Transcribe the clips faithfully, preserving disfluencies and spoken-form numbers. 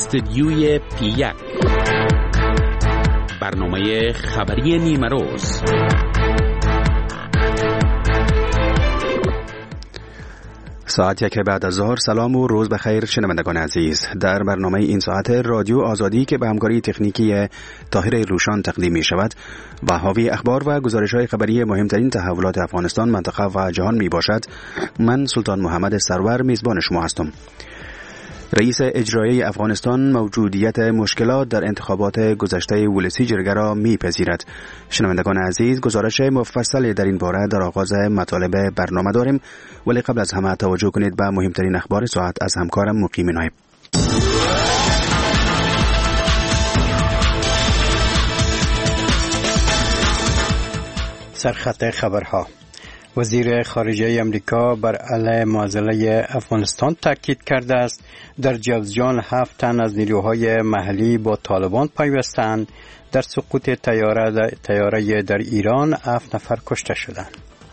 استدیوی پی یک، برنامه خبری نیمه روز. ساعت یک بعد از ظهر. سلام و روز بخیر شنوندگان عزیز. در برنامه این ساعت رادیو آزادی که به همکاری تکنیکی طاهر روشان تقدیم می شود و حاوی اخبار و گزارش‌های خبری مهمترین تحولات افغانستان، منطقه و جهان می باشد، من سلطان محمد سرور میزبان شما هستم. رئیس اجرایی افغانستان موجودیت مشکلات در انتخابات گذشته ولسی جرگه را میپذیرد. شنوندگان عزیز، گزارش مفصلی در این باره در آغاز مطالب برنامه داریم، ولی قبل از همه توجه کنید به مهمترین اخبار ساعت از همکارم مقیم نایب. سرخط خبرها. وزیر خارجه امریکا بر علیه معضله افغانستان تاکید کرده است در جوزجان هفت تن از نیروهای محلی با طالبان پیوستند. در سقوط طیاره طیاره در ایران هفت نفر کشته شدند.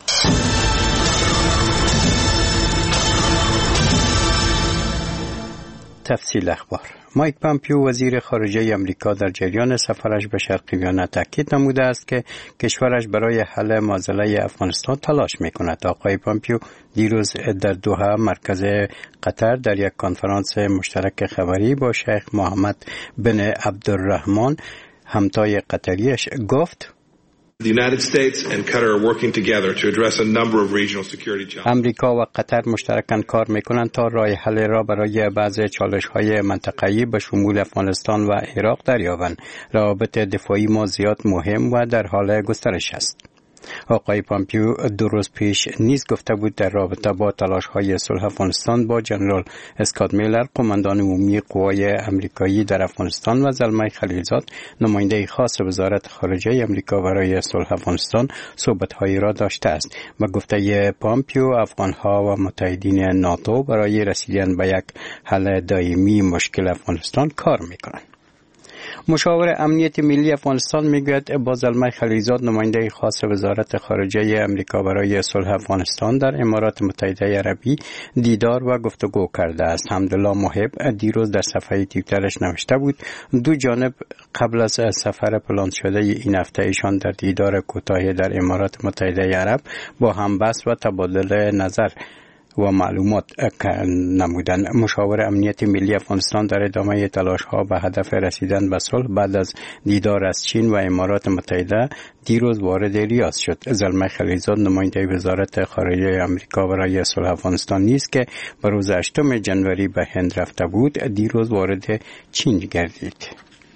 تفصیل اخبار. مایک پامپیو وزیر خارجه امریکا در جریان سفرش به شرق ویانا تاکید نموده است که کشورش برای حل معضله افغانستان تلاش می‌کند. آقای پامپیو دیروز در دوحه مرکز قطر در یک کنفرانس مشترک خبری با شیخ محمد بن عبدالرحمن همتای قطریش گفت: The United States and Qatar are working together to address a number of regional security challenges. امریکا و قطر مشترکاً کار میکنند تا راه حل را برای بعضی چالش‌های منطقه‌ای به شمول افغانستان و عراق دریابند. روابط دفاعی ما زیاد مهم و در حال گسترش است. آقای پامپیو دو روز پیش نیز گفته بود در رابطه با تلاش‌های صلح افغانستان با جنرال اسکات میلر، قماندان عمومی قوای امریکایی در افغانستان، و زلمه خلیلزاد، نماینده خاص وزارت خارجه امریکا برای صلح افغانستان، صحبت‌هایی را داشته است. و گفته پامپیو، افغان‌ها و متحدین ناتو برای رسیدن به یک حل دائمی مشکل افغانستان کار می‌کنند. مشاور امنیت ملی افغانستان میگوید با زلمه خلیلزاد، نماینده خاص وزارت خارجه امریکا برای صلح افغانستان در امارات متحده عربی، دیدار و گفتگو کرده است. حمدالله محب دیروز در صفحه توییترش نوشته بود دو جانب قبل از سفر پلان شده این هفته ایشان در دیدار کوتاهی در امارات متحده عرب با هم بحث و تبادل نظر و معلومات نمودن. مشاور امنیت ملی افغانستان در ادامه تلاش‌ها به هدف رسیدن به صلح بعد از دیدار از چین و امارات متحده دیروز وارد ریاض شد. زلمه خلیلزاد، نماینده وزارت خارجه امریکا برای صلح افغانستان نیز که به روز هشتم ژانویه به هند رفته بود، دیروز وارد چین گردید.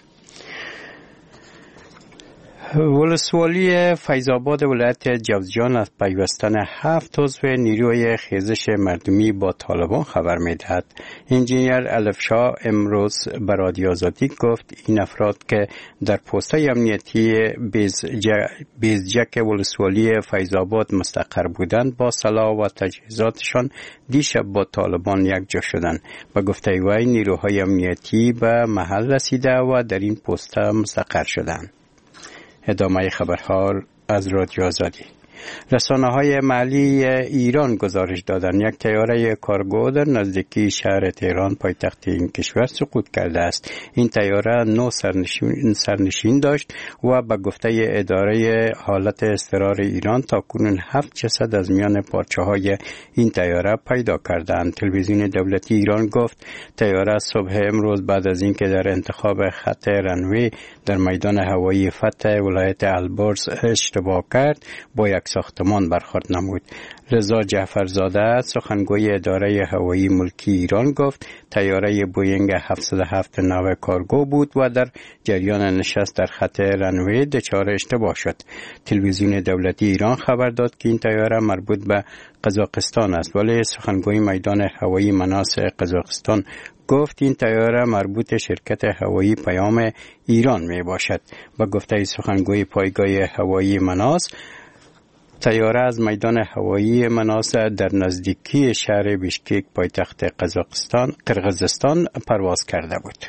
ولسوالی فیض‌آباد ولایت جوزجان از پیوستن هفت عضو نیروی خیزش مردمی با طالبان خبر می‌دهد. انجینیر الفشا امروز به رادیو آزادی گفت این افراد که در پست امنیتی بیزجک ولسوالی فیض‌آباد مستقر بودند با سلاح و تجهیزاتشان دیشب با طالبان یکجا شدند. به گفته وی، نیروهای امنیتی به محل رسیده و در این پست مستقر شدند. ادامه خبرها از رادیو آزادی. رسانه‌های محلی ایران گزارش دادند یک طیاره کارگو در نزدیکی شهر تهران پایتخت این کشور سقوط کرده است. این طیاره نه سرنشین, سرنشین داشت و به گفته اداره حالت اضطرار ایران تاکنون هفت جسد از میان پارچه‌های این طیاره پیدا کردند. تلویزیون دولتی ایران گفت طیاره صبح امروز بعد از اینکه در انتخاب خط رنوی در میدان هوایی فتح ولایت البرز اشتباه کرد، با یک ساختمان برخورد نمود. رضا جعفرزاده، سخنگوی اداره هوایی ملکی ایران، گفت طیاره بوینگ هفتصد و هفت نو کارگو بود و در جریان نشست در خط رنوی دچار اشتباه شد. تلویزیون دولتی ایران خبر داد که این طیاره مربوط به قزاقستان است، ولی سخنگوی میدان هوایی مناس قزاقستان گفت این طیاره مربوط شرکت هوایی پیام ایران می باشد. با گفته سخنگوی پایگاه هوایی مناس، طیاره از میدان هوایی مناس در نزدیکی شهر بیشکک پایتخت قزاقستان قرقیزستان پرواز کرده بود.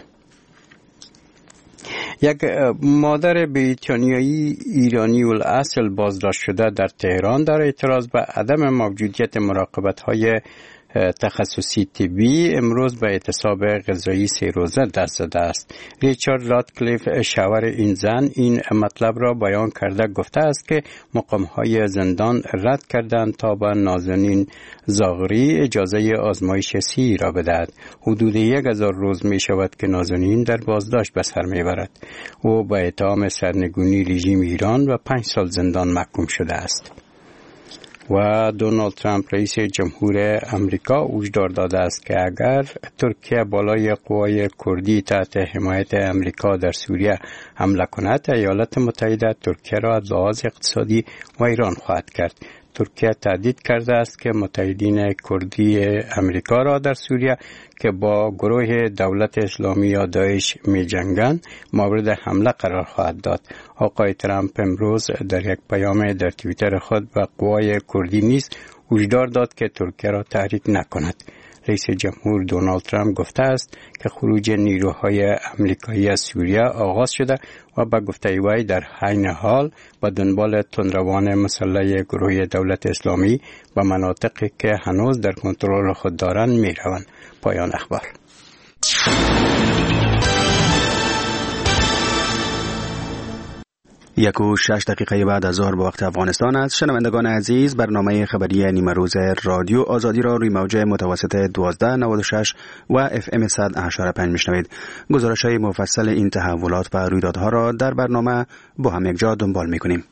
یک مادر بریتانیایی ایرانی الاصل بازداشت شده در تهران در اعتراض به عدم موجودیت مراقبت‌های تخصصی طبی امروز به اعتصاب غذایی سه روزه دست زده است. ریچارد راتکلیف شاور این زن این مطلب را بیان کرده گفته است که مقام‌های زندان رد کردند تا به نازنین زاغری اجازه آزمایش سی را بدهد. حدود یک هزار روز می شود که نازنین در بازداشت به سر می برد. او به اتهام سرنگونی رژیم ایران و پنج سال زندان محکوم شده است. و دونالد ترامپ رئیس جمهور امریکا هشدار داده است که اگر ترکیه بالای قوای کردی تحت حمایت امریکا در سوریه حمله کند، ایالات متحده ترکیه را از لحاظ اقتصادی ویران خواهد کرد. ترکیه تهدید کرده است که متحدین کردی امریکا را در سوریه که با گروه دولت اسلامی یا داعش می جنگند مورد حمله قرار خواهد داد. آقای ترامپ امروز در یک پیام در توییتر خود به قوای کردی نیز هشدار داد که ترکیه را تحریک نکند. رئیس جمهور دونالد ترامپ گفته است که خروج نیروهای امریکایی از سوریه آغاز شده و به گفته وی در عین حال به دنبال تندروان مسلح گروه دولت اسلامی و مناطقی که هنوز در کنترل خود دارند می روند. پایان اخبار. یک و شش دقیقه بعد از ظهر به وقت افغانستان است. شنوندگان عزیز، برنامه خبری نیمه روز رادیو آزادی را روی موج متوسط دوازده نود و شش و اف ام صد و هشت و پنج میشنوید. گزارش های مفصل این تحولات و رویدادها را در برنامه با هم یک جا دنبال میکنیم.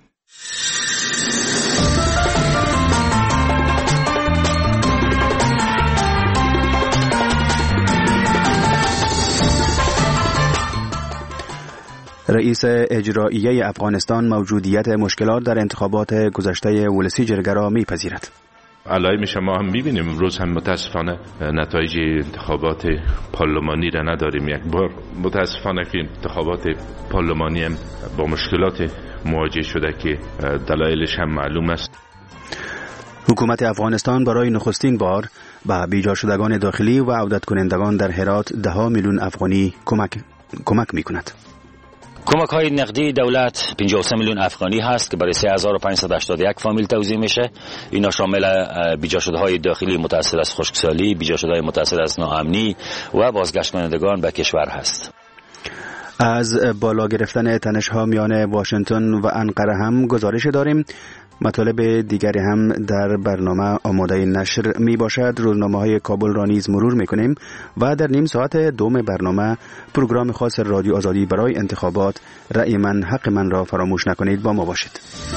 رئیس اجرایی افغانستان موجودیت مشکلات در انتخابات گذشته ولسی جرگه را میپذیرد. علائم شما هم میبینیم امروز هم متاسفانه نتایج انتخابات پارلمانی را نداریم. یک بار متاسفانه که انتخابات پارلمانی هم با مشکلات مواجه شده که دلایلش هم معلوم است. حکومت افغانستان برای نخستین بار به بیجا شدگان داخلی و عودت کنندگان در هرات ده میلیون افغانی کمک کمک میکند. کمک های نقدی دولت پنجاه و سه میلیون افغانی هست که برای سه هزار و پانصد و هشتاد و یک فامیل توزیع میشه. اینا شامل بیجا شده های داخلی متأثر از خشکسالی، بیجا شده های متأثر از ناامنی و بازگشت کنندگان به کشور هست. از بالا گرفتن تنش‌ها میان واشنگتن و انقره هم گزارش داریم. مطالب دیگری هم در برنامه آماده نشر می باشد. روزنامه های کابل را نیز مرور می کنیم و در نیم ساعت دوم برنامه پروگرام خاص رادیو آزادی برای انتخابات رأی من حق من را فراموش نکنید. با ما باشید.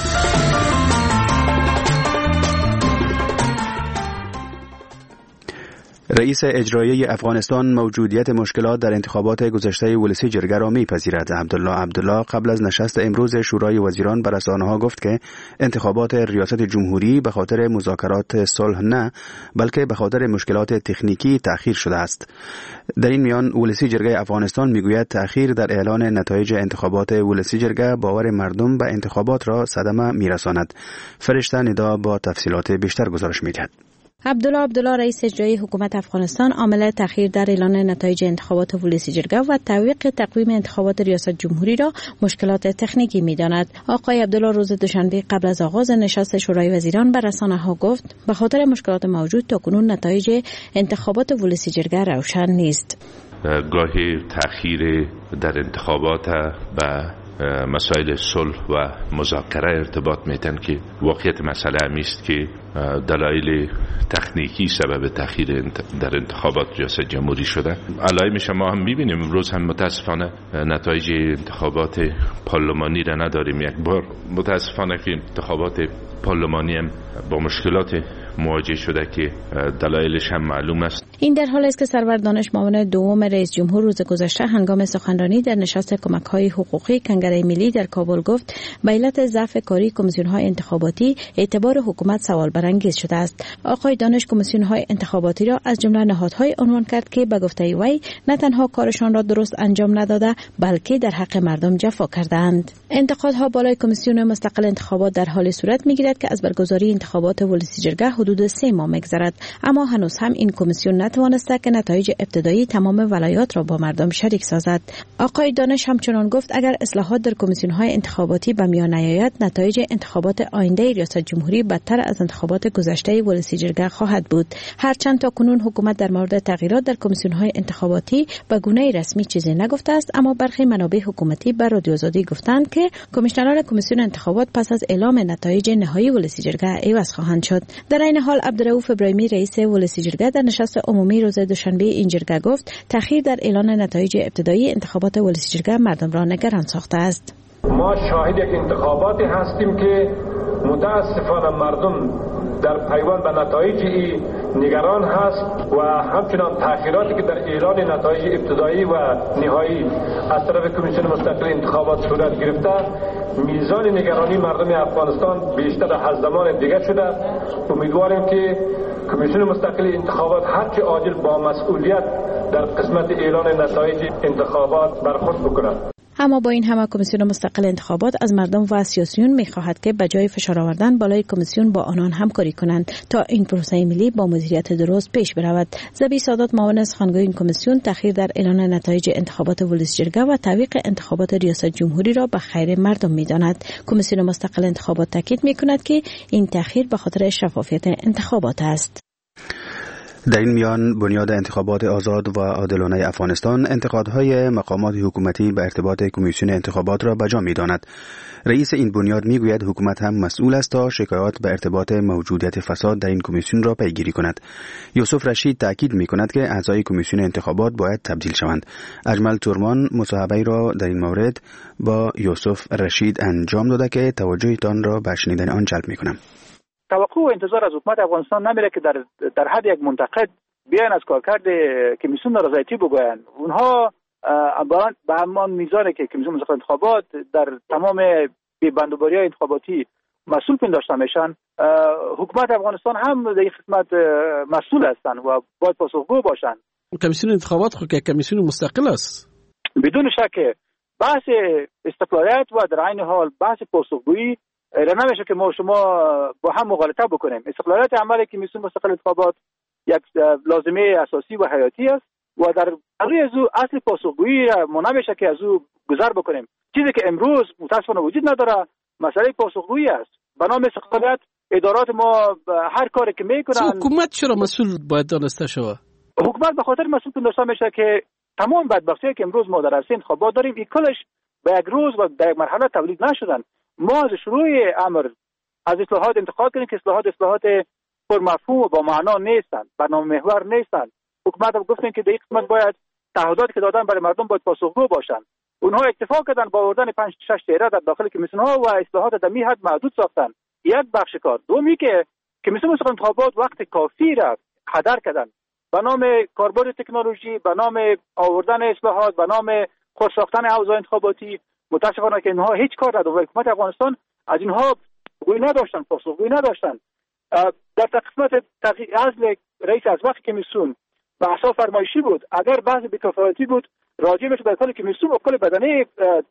رئیس اجرایی افغانستان موجودیت مشکلات در انتخابات گذشته ولسی جرگه را میپذیرد. عبدالله عبدالله قبل از نشست امروز شورای وزیران به رسانه‌ها گفت که انتخابات ریاست جمهوری به خاطر مذاکرات صلح نه بلکه به خاطر مشکلات تکنیکی تأخیر شده است. در این میان ولسی جرگه افغانستان میگوید تأخیر در اعلان نتایج انتخابات ولسی جرگه باور مردم به انتخابات را صدمه میرساند. فرشته ندا با تفصیلات بیشتر گزارش میدهد. عبدالله عبدالله رئیس اجرایی حکومت افغانستان عامل تأخیر در اعلان نتایج انتخابات ولسی جرگه و تعویق تقویم انتخابات ریاست جمهوری را مشکلات تکنیکی می‌داند. آقای عبدالله روز دوشنبه قبل از آغاز نشست شورای وزیران به رسانه‌ها گفت به خاطر مشکلات موجود تاکنون نتایج انتخابات ولسی جرگه روشن نیست. گاهی تأخیر در انتخابات و مسائل صلح و مذاکره ارتباط میتن که واقعیت مسئله همی است که دلایل تکنیکی سبب تأخیر در انتخابات ریاست جمهوری شده. علائم شما هم میبینیم امروز هم متاسفانه نتایج انتخابات پارلمانی را نداریم. یک بار متاسفانه که انتخابات پارلمانی هم با مشکلات مواجه شده که دلایلش هم معلوم است. این در حالی است که سرور دانش معاون دوم رئیس جمهور روز گذشته هنگام سخنرانی در نشست کمک‌های حقوقی کنگره ملی در کابل گفت به علت ضعف کاری کمیسیون‌های انتخاباتی اعتبار حکومت سوال برانگیز شده است. آقای دانش کمیسیون‌های انتخاباتی را از جمله نهادهای عنوان کرد که به گفته وی نه تنها کارشان را درست انجام نداده بلکه در حق مردم جفا کردند. انتقادها بالای کمیسیون مستقل انتخابات در حال صورت می‌گیرد که از برگزاری انتخابات ولسی جرگه حدود سه ماه می‌گذرد، اما هنوز هم این کمیسیون نتوانسته که نتایج ابتدایی تمام ولایات را با مردم شریک سازد. آقای دانش همچنان گفت اگر اصلاحات در کمیسیون‌های انتخاباتی به میان نیاید نتایج انتخابات آینده ریاست جمهوری بدتر از انتخابات انتخابات گذشته ولسی جرگه خواهد بود. هرچند تا کنون حکومت در مورد تغییرات در کمیسیون‌های انتخاباتی به گونه رسمی چیزی نگفته است، اما برخی منابع حکومتی بر رادیو آزادی گفتند که کمیشنران کمیسیون انتخابات پس از اعلام نتایج نهایی ولسی جرگه عوض خواهند شد. در این حال عبدالرؤوف ابراهیمی رئیس ولسی جرگه در نشست عمومی روز دوشنبه این جرگه گفت تأخیر در اعلان نتایج ابتدایی انتخابات ولسی جرگه مردم را نگران ساخته است. ما شاهد یک انتخاباتی هستیم که متاسفانه مردم در پیوند به نتایج این نگران هست و همچنان تأخیراتی که در اعلان نتایج ابتدایی و نهایی از طرف کمیسیون مستقل انتخابات صورت گرفته، میزان نگرانی مردم افغانستان بیشتر از زمان دیگر شده. امیدواریم که کمیسیون مستقل انتخابات هرچه عاجل با مسئولیت در قسمت اعلان نتایج انتخابات برخورد بکنند. اما با این همه کمیسیون مستقل انتخابات از مردم و سیاسیون می‌خواهد که بجای فشار آوردن بالای کمیسیون با آنان همکاری کنند تا این پروسه ملی با مدیریت درست پیش برود. زبی سادات معاون سخنگوی این کمیسیون تأخیر در اعلان نتایج انتخابات ولسی جرگه و تعویق انتخابات ریاست جمهوری را به خیر مردم می‌داند. کمیسیون مستقل انتخابات تاکید می‌کند که این تأخیر به خاطر شفافیت انتخابات است. در این میان بنیاد انتخابات آزاد و عادلانه افغانستان انتقادهای مقامات حکومتی به ارتباط کمیسیون انتخابات را بجا می‌داند. رئیس این بنیاد میگوید حکومت هم مسئول است تا شکایات به ارتباط موجودیت فساد در این کمیسیون را پیگیری کند. یوسف رشید تاکید می‌کند که اعضای کمیسیون انتخابات باید تبدیل شوند. اجمل تورمان مصاحبه‌ای را در این مورد با یوسف رشید انجام داده که توجهتان را به شنیدن آن جلب می‌کنم. توقع و انتظار از حکومت افغانستان نمیره که در در حد یک منتقد بیان از کارکرد کمیسیون نارضایتی بگویند. اونها به همان میزانی که کمیسیون مستقل انتخابات در تمام بی‌بندوباری‌های انتخاباتی مسئول پنداشته میشن، حکومت افغانستان هم در این خدمت مسئول هستند و باید پاسخگو باشند. کمیسیون انتخابات خود که کمیسیون مستقل است، بدون شک بحث استقلالیت و در عین حال بحث پاسخگویی نمیشه که ما شما با هم مغالطه بکنیم. استقلالیت عمل کمیسیون مستقل انتخابات یک لازمه اساسی و حیاتی است و در روی از او اصل پاسخگویی ما نمیشه که از او گذر بکنیم. چیزی که امروز متاسفانه وجود نداره مسئله پاسخگویی است. به نام استقلالیت ادارات ما هر کاری که میکنن، حکومت چرا مسئول باید دانسته شود؟ حکومت به خاطر مسئول پنداشته میشه که تمام بدبختی‌هایی که امروز ما در عرصه انتخابات داریم این کلش به یک روز و در یک مرحله تولید نشدن. ما از شروع امر از اصلاحات انتقاد کنیم که اصلاحات اصلاحات پرمفهوم و با معنا نیستند، برنامه محور نیستند. حکومت هم گفتن که در این قسمت باید تعهداتی که دادن برای مردم باید پاسخگو باشند. اونها اکتفا کردن با آوردن پنج شش چهره در داخل کمیسیون‌ها و اصلاحات در می حد محدود ساختن. یک بخش کار. دومی که کمیسیون مستقل انتخابات وقت کافی را هدر کردن به نام کاربرد تکنولوژی، به نام آوردن اصلاحات، به نام خود ساختن اوضاع انتخاباتی. متاسفانه که اینها هیچ کار نداشتن و حکومت افغانستان از اینها گوی نداشتن، پاسخگویی نداشتن. در قسمت تغییر اصل رئیس از وقت کمیسیون به اساس فرمایشی بود. اگر بحث بی‌کفایتی بود راجع میشد به کل کمیسیون و کل بدنه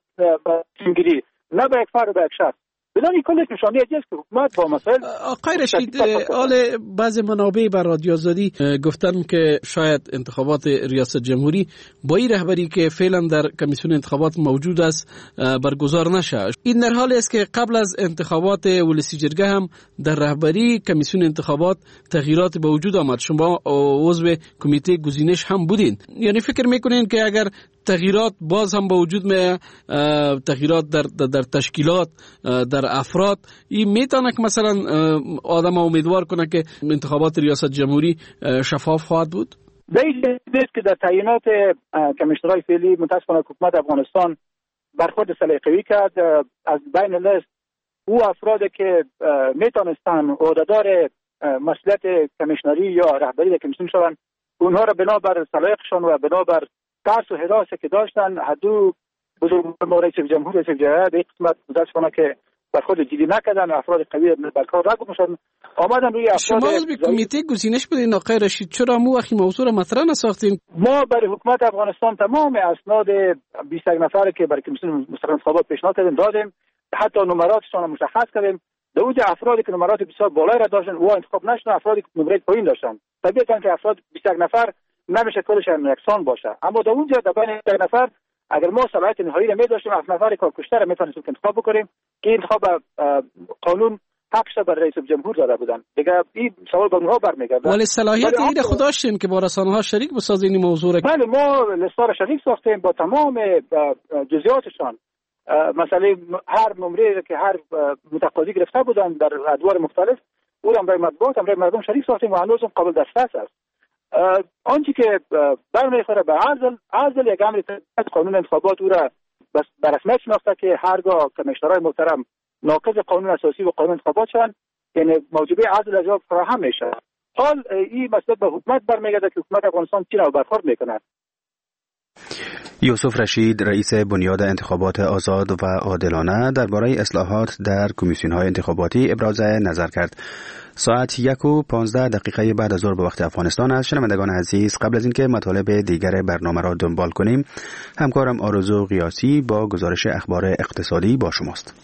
تیمگیری، نه به یک فرد به یک شخص. بدون این کلش نشانه است که حکومت با مسائل. آقای رشید، حال بعض منابع بر رادیو آزادی گفتن که شاید انتخابات ریاست جمهوری با این رهبری که فعلا در کمیسیون انتخابات موجود است برگزار نشه. این در حالی است که قبل از انتخابات ولسی جرگه هم در رهبری کمیسیون انتخابات تغییرات به وجود آمد. شما عضو کمیته گزینش هم بودین. یعنی فکر میکنین که اگر تغییرات باز هم با وجود می تغییرات در در تشکیلات، در افراد، این میتونه که مثلا آدم امیدوار کنه که انتخابات ریاست جمهوری شفاف خواهد بود؟ دلیل است که در تعیینات کمیشنرهای فعلی متاسفانه حکومت افغانستان برخورد سلیقه‌ای کرد. از بین لیست او افرادی که میتونستن عهدهدار مسئولیت کمیشنری یا رهبری در کمیسیون شوند، اونها را بنابر سلایقشان و بنابر ترس و حراسی که داشتن حدو بزرگوار رئیس جمهور رئیس جمهور به قسمت متاسفانه که برخورد جدی نکردن، افراد قوی برکار را گذاشتن، آمدن روی افراد. شما از کمیته گزینش بودین آقای رشید، چرا مو وقتی موضوع را مطرح نساختین؟ ما برای حکومت افغانستان تمام اسناد بیست و یک نفر که برای کمیسیون مستقل انتخابات پیشنهاد کردیم دادیم، حتی نمراتشان مشخص کردیم. در اونجا افرادی که نمرات بسیار بالایی را داشتن و انتخاب نشدن، افرادی که نمره پایین داشتن. طبیعتاً که افراد بیست و یک نفر نمیشه کلشان یکسان باشه، اما در اونجا در بین یک نفر اگر ما صلاحیت نهایی را می‌داشتیم، هفت نفر کارکشته را میتونستیم انتخاب بکنیم که انتخاب قانون حقش بر رئیس جمهور داده بودن. دیگه این سوال به اونها برمیگرده. ولی صلاحیت این خود داشتین که با رسانه‌ها شریک بسازین این موضوع را؟ بله، ما لیستا را شریک ساختیم با تمام جزئیاتشان. مثلا هر نمره که هر متقاضی گرفته بودن در ادوار مختلف او را برای مطبوعات برای مردم شریک ساختیم و هنوز قابل دسترس است. آنچه که برمیخوره به عزل عزل یک امر قانون انتخابات او را بس به رسمیت شناخته که هرگاه کمیشنرهای محترم ناقض قانون اساسی و قانون انتخابات شدن، یعنی موجبه عزل از جواب فراهم میشه. حال این مسئله به حکومت برمیگرده که حکومت افغانستان چی را برخورد میکنه. یوسف رشید رئیس بنیاد انتخابات آزاد و عادلانه درباره اصلاحات در کمیسیون‌های انتخاباتی ابراز نظر کرد. ساعت یک و پانزده دقیقه بعد از ظهر به وقت افغانستان است. شنوندگان عزیز، قبل از اینکه مطالب دیگر برنامه را دنبال کنیم، همکارم آرزو قیاسی با گزارش اخبار اقتصادی با شماست.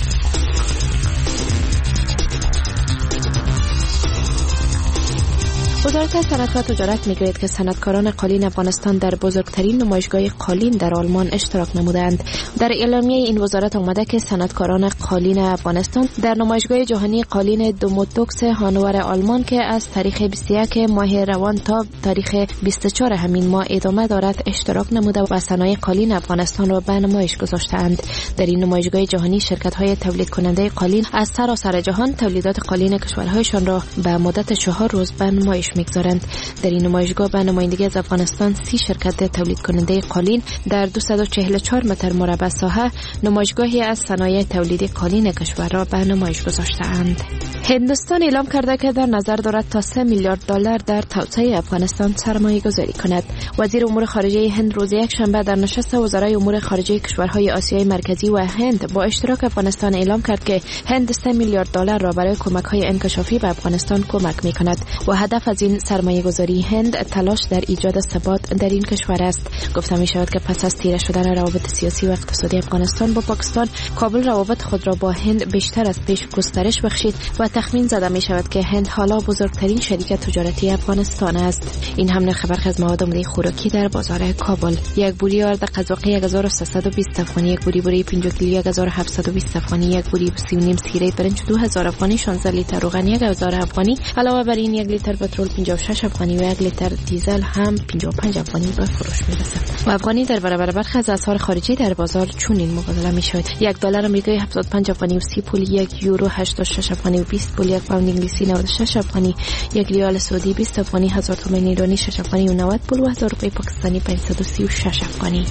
وزارت صنعت و تجارت میگوید که صنعتکاران قالین افغانستان در بزرگترین نمایشگاه قالین در آلمان اشتراک نمودند. در اعلامیه این وزارت آمده که صنعتکاران قالین افغانستان در نمایشگاه جهانی قالین دوموتوکس هانوور آلمان که از تاریخ بیست و یک ماه روان تا تاریخ بیست و چهار همین ماه ادامه دارد اشتراک نموده و صنایع قالین افغانستان را به نمایش گذاشتند. در این نمایشگاه جهانی شرکت‌های تولید کننده قالین از سراسر جهان تولیدات قالین کشورهایشان را به مدت چهار روز به نمایش می‌گذارند. در این نمایشگاه به نمایندگی از افغانستان سی شرکت تولید کننده قالین در دویست و چهل و چهار متر مربع ساحه نمایشگاهی از صنایع تولیدی قالین کشور را به نمایش گذاشته‌اند. هندوستان اعلام کرده که در نظر دارد تا سه میلیارد دلار در توسعه افغانستان سرمایه گذاری کند. وزیر امور خارجه هند روز یکشنبه در نشست وزرای امور خارجه کشورهای آسیای مرکزی و هند با اشتراک افغانستان اعلام کرد که هند سه میلیارد دلار را برای کمک‌های انکشافی به افغانستان کمک می‌کند و هدف از این سرمایه گذاری هند تلاش در ایجاد ثبات در این کشور است. گفته می شود که پس از تیره شدن روابط سیاسی و اقتصادی افغانستان با پاکستان، کابل روابط خود را با هند بیشتر از پیش گسترش بخشید و تخمین زده می شود که هند حالا بزرگترین شریک تجارتی افغانستان است. این هم نرخ برخی از مواد مایع خوراکی در بازار کابل: یک بوری آرد قزاقی یک هزار و سیصد و بیست افغانی، یک بوری بوری پنجاه کیلو یک هزار و هفتصد و بیست افغانی، یک بوری سی و نیم سیره برنج دو هزار افغانی، شانزده لیتر روغن یک هزار افغانی. علاوه بر این یک لیتر پترول پنجاه و شش افغانی و یک لیتر دیزل هم پنجاه و پنج افغانی به فروش می‌رسد. و افغانی در برابر برخی از اسعار خارجی در بازار چنین مبادله می‌شود: یک دلار آمریکایی هفتاد و پنج افغانی و سی پول، یک یورو هشتاد و شش افغانی و بیست پول، یک پوند انگلیسی نود و شش افغانی، یک ریال سعودی بیست افغانی، هزار تومان ایرانی شش افغانی و نود پول و هزار روپیه پاکستانی پانصد و سی و شش افغانی.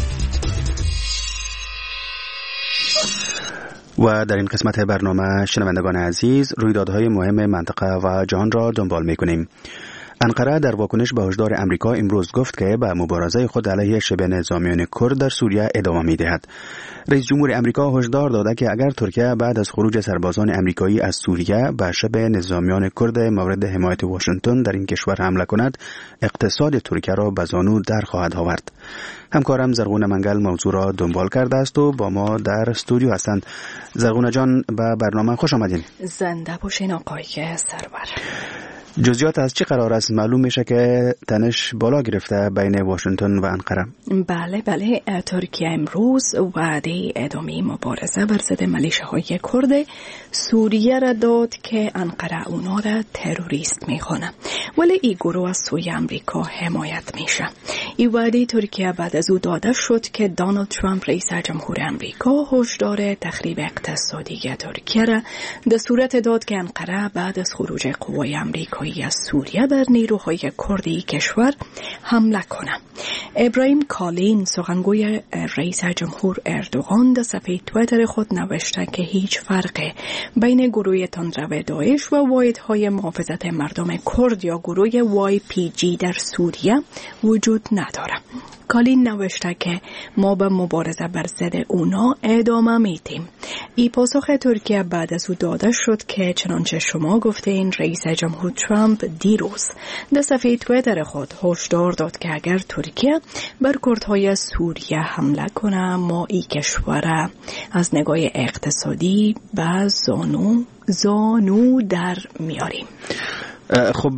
و در این قسمت برنامه شنوندگان عزیز، رویدادهای مهم منطقه و جهان را دنبال می‌کنیم. انقره در واکنش به هشدار امریکا امروز گفت که به مبارزه خود علیه شبه نظامیان کرد در سوریه ادامه می‌دهد. رئیس جمهور امریکا هشدار داده که اگر ترکیه بعد از خروج سربازان امریکایی از سوریه به شبه نظامیان کرد مورد حمایت واشنگتن در این کشور حمله کند، اقتصاد ترکیه را به زانو در خواهد آورد. همکارم زرغون منگل موضوع را دنبال کرده است و با ما در استودیو هستند. زرغون جان، به برنامه خوش آمدین. زنده باشین آقای سرور. جزئیات از چه قرار است؟ معلوم میشه که تنش بالا گرفته بین واشنگتن و انقره. بله بله، ترکیه امروز وعده ادامه مبارزه بر ضد ملیشه‌های کرد سوریه را داد که انقره اونا را تروریست میخونه، ولی این گروه از سوی امریکا حمایت میشه. این وعده ترکیه بعد از او داده شد که دونالد ترامپ رئیس جمهور امریکا هشدار تخریب اقتصادی ترکیه را در صورت داد که انقره بعد از خروج قوای امریکایی از سوریه بر نیروهای کردی کشور حمله کنه. ابراهیم کالین، سخنگوی رئیس جمهور اردوغان، در صفحه توییتر خود نوشته که هیچ فرقی بین گروه تندرو داعش و واحدهای محافظت مردم کرد یا گروه وای پی جی در سوریه وجود نداره. کالین نوشته که ما به مبارزه بر ضد اونا ادامه میدیم. ای پاسخ ترکیه بعد از او داده شد که چنانچه شما گفتین رئیس جمهور ترامپ دیروز در صفحه توییتر خود هشدار داد که اگر ترکیه بر کردهای سوریه حمله کنه، ما ای کشور از نگاه اقتصادی به زانو زانو در میاریم. خب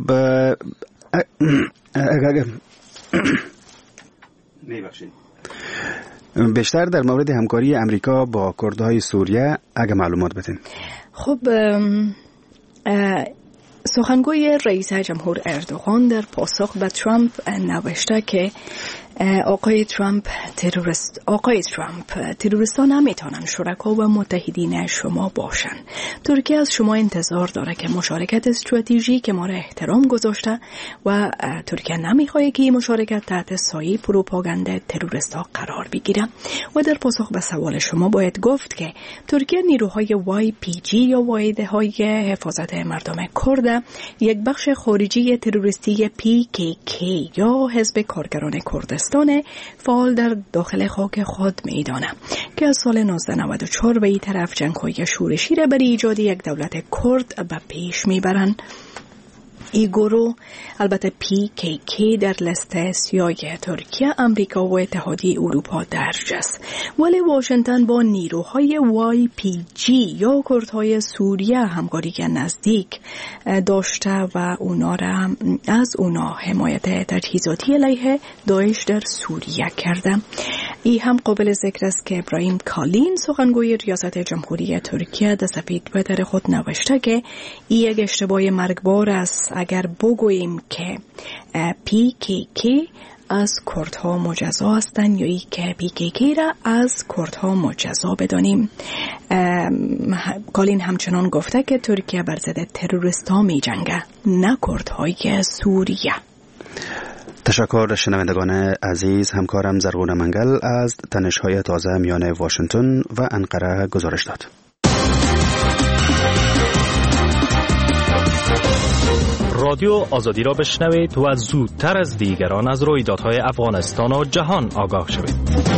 بیشتر در مورد همکاری امریکا با کردهای سوریه اگه معلومات بدین. خب سخنگوی رئیس جمهور اردوغان در پاسخ به ترامپ نوشته که آقای ترامپ تروریست آقای ترامپ تروریستان نمیتونن شرکا و متحدین شما باشن. ترکیه از شما انتظار داره که مشارکت استراتژیک ما را احترام گذاشته و ترکیه نمیخواد که این مشارکت تحت سایه پروپاگاندا تروریستا قرار بگیره. و در پاسخ به سوال شما باید گفت که ترکیه نیروهای وای پی جی یا واحدهای حفاظت مردم کرد، یک بخش خارجی تروریستی پی کی کی یا حزب کارگران کردستان فعال در داخل خاک خود میدانه که از سال نوزده نود و چهار به این طرف جنگ‌های شورشی را برای ایجاد یک دولت کرد به پیش میبرند. این گروه البته پی کی کی در لیست سیاه ترکیه، امریکا و اتحادیه اروپا درج است، ولی واشنگتن با نیروهای وای پی جی یا کردهای سوریه همکاری نزدیک داشته و اونا را از اونا حمایت تجهیزاتی علیه داعش در سوریه کرده. این هم قابل ذکر است که ابراهیم کالین سخنگوی ریاست جمهوری ترکیه در صفحه توییتر خود نوشته که این یک اشتباه مرگبار است اگر بگوییم که پی کی کی از کردها مجزا هستند یا ای که پی کی کی را از کردها مجزا بدانیم. کالین همچنان گفته که ترکیه بر ضد تروریست‌ها می جنگه، نه کردهای سوریه. تشکر شنوندگان عزیز. همکارم زرغون منگل از تنش‌های تازه میان واشنگتن و انقره گزارش داد. رادیو آزادی را بشنوید و زودتر از دیگران از رویدادهای افغانستان و جهان آگاه شوید.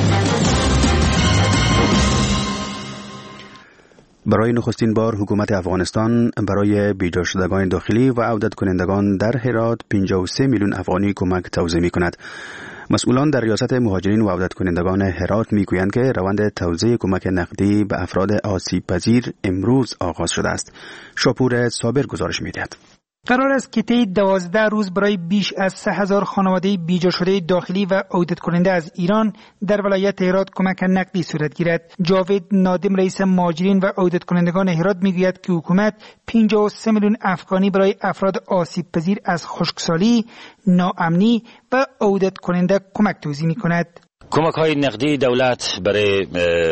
برای نخستین بار حکومت افغانستان برای بیجا شدگان داخلی و عودت کنندگان در هرات پنجاه و سه میلیون افغانی کمک توزیع می کند. مسئولان در ریاست مهاجرین و عودت کنندگان هرات می گویند که روند توزیع کمک نقدی به افراد آسیب پذیر امروز آغاز شده است. شاپور صابر گزارش می دهد. قرار است که طی دوازده روز برای بیش از سه هزار خانواده بیجا شده داخلی و عودت کننده از ایران در ولایت هرات کمک نقدی صورت گیرد. جاوید نادم رئیس مهاجرین و عودت کنندگان هرات میگوید که حکومت پنجاه و سه میلیون افغانی برای افراد آسیب پذیر از خشکسالی، ناامنی و عودت کننده کمک توزیع می‌کند. کمک های نقدی دولت برای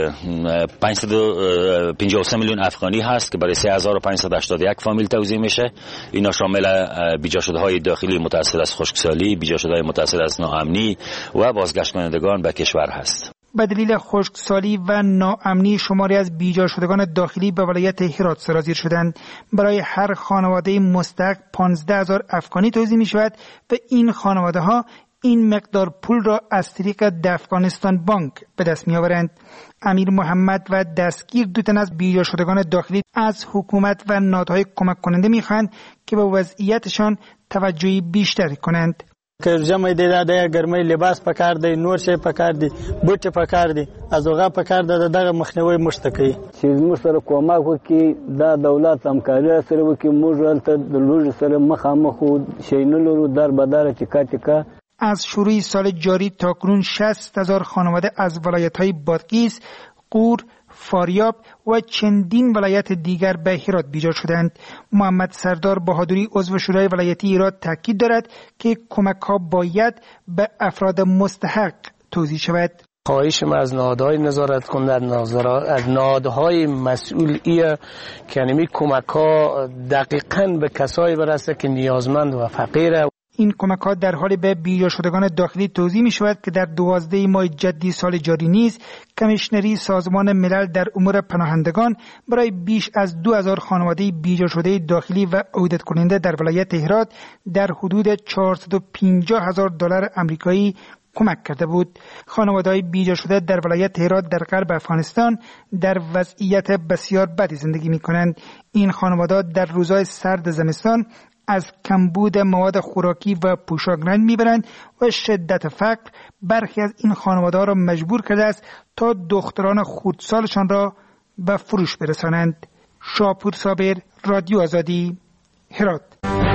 پانصد و پنجاه و سه میلیون افغانی هست که برای سه هزار و پانصد و هشتاد و یک فامیل توزیع میشه. اینا شامل بیجا شده های داخلی متأثر از خشکسالی، بیجا شده های متأثر از ناامنی و بازگشت کنندگان به کشور هست. به دلیل خشکسالی و ناامنی شماری از بیجا شدگان داخلی به ولایت هرات سرازیر شدند. برای هر خانواده مستحق پانزده هزار افغانی توزیع می شود و این خانواده ها این مقدار پول را از طریق افغانستان بانک به دست می آورند. امیر محمد و دستگیر دو تن از بیجا شدگان داخلی از حکومت و نهادهای کمک کننده می خواهند که به وضعیتشان توجهی بیشتر کنند. که جمع دیده ده گرمه لباس پکار دی، نور شی پکار دی، بوټ پکار دی، از اوغه پکار ده دغه مخنیوي مشتکی چې موږ سره کومک وکي دا دولت همکاري سره وکي موږ ولته د لوږ سره مخامخ شینلو در بدار ټیکا ټیکا. از شروع سال جاری تا کنون شصت هزار خانواده از ولایت‌های بادغیس، قور، فاریاب و چندین ولایت دیگر به هرات بیجا شدند. محمد سردار بهادری عضو شورای ولایتی هرات تاکید دارد که کمک‌ها باید به افراد مستحق توزیع شود. خواهش ما از نهادهای نظارت کننده، از نهادهای مسئولیه که یعنی کمک‌ها دقیقاً به کسایی برسه که نیازمند و فقیره. این کمک‌ها در حال به بیجا شدگان داخلی توزیع می‌شود که در دوازده ماه جدی سال جاری نیز کمیشنری سازمان ملل در امور پناهندگان برای بیش از دو هزار خانواده بیجا شده داخلی و عودت کننده در ولایت هرات در حدود چهارصد و پنجاه هزار دلار آمریکایی کمک کرده بود. خانواده‌های بیجا شده در ولایت هرات در غرب افغانستان در وضعیت بسیار بدی زندگی می‌کنند. این خانواده‌ها در روزهای سرد زمستان از کمبود مواد خوراکی و پوشاک رنج میبرند و شدت فقر برخی از این خانواده‌ها را مجبور کرده است تا دختران خردسالشان را به فروش برسانند. شاپور صابر، رادیو آزادی، هرات.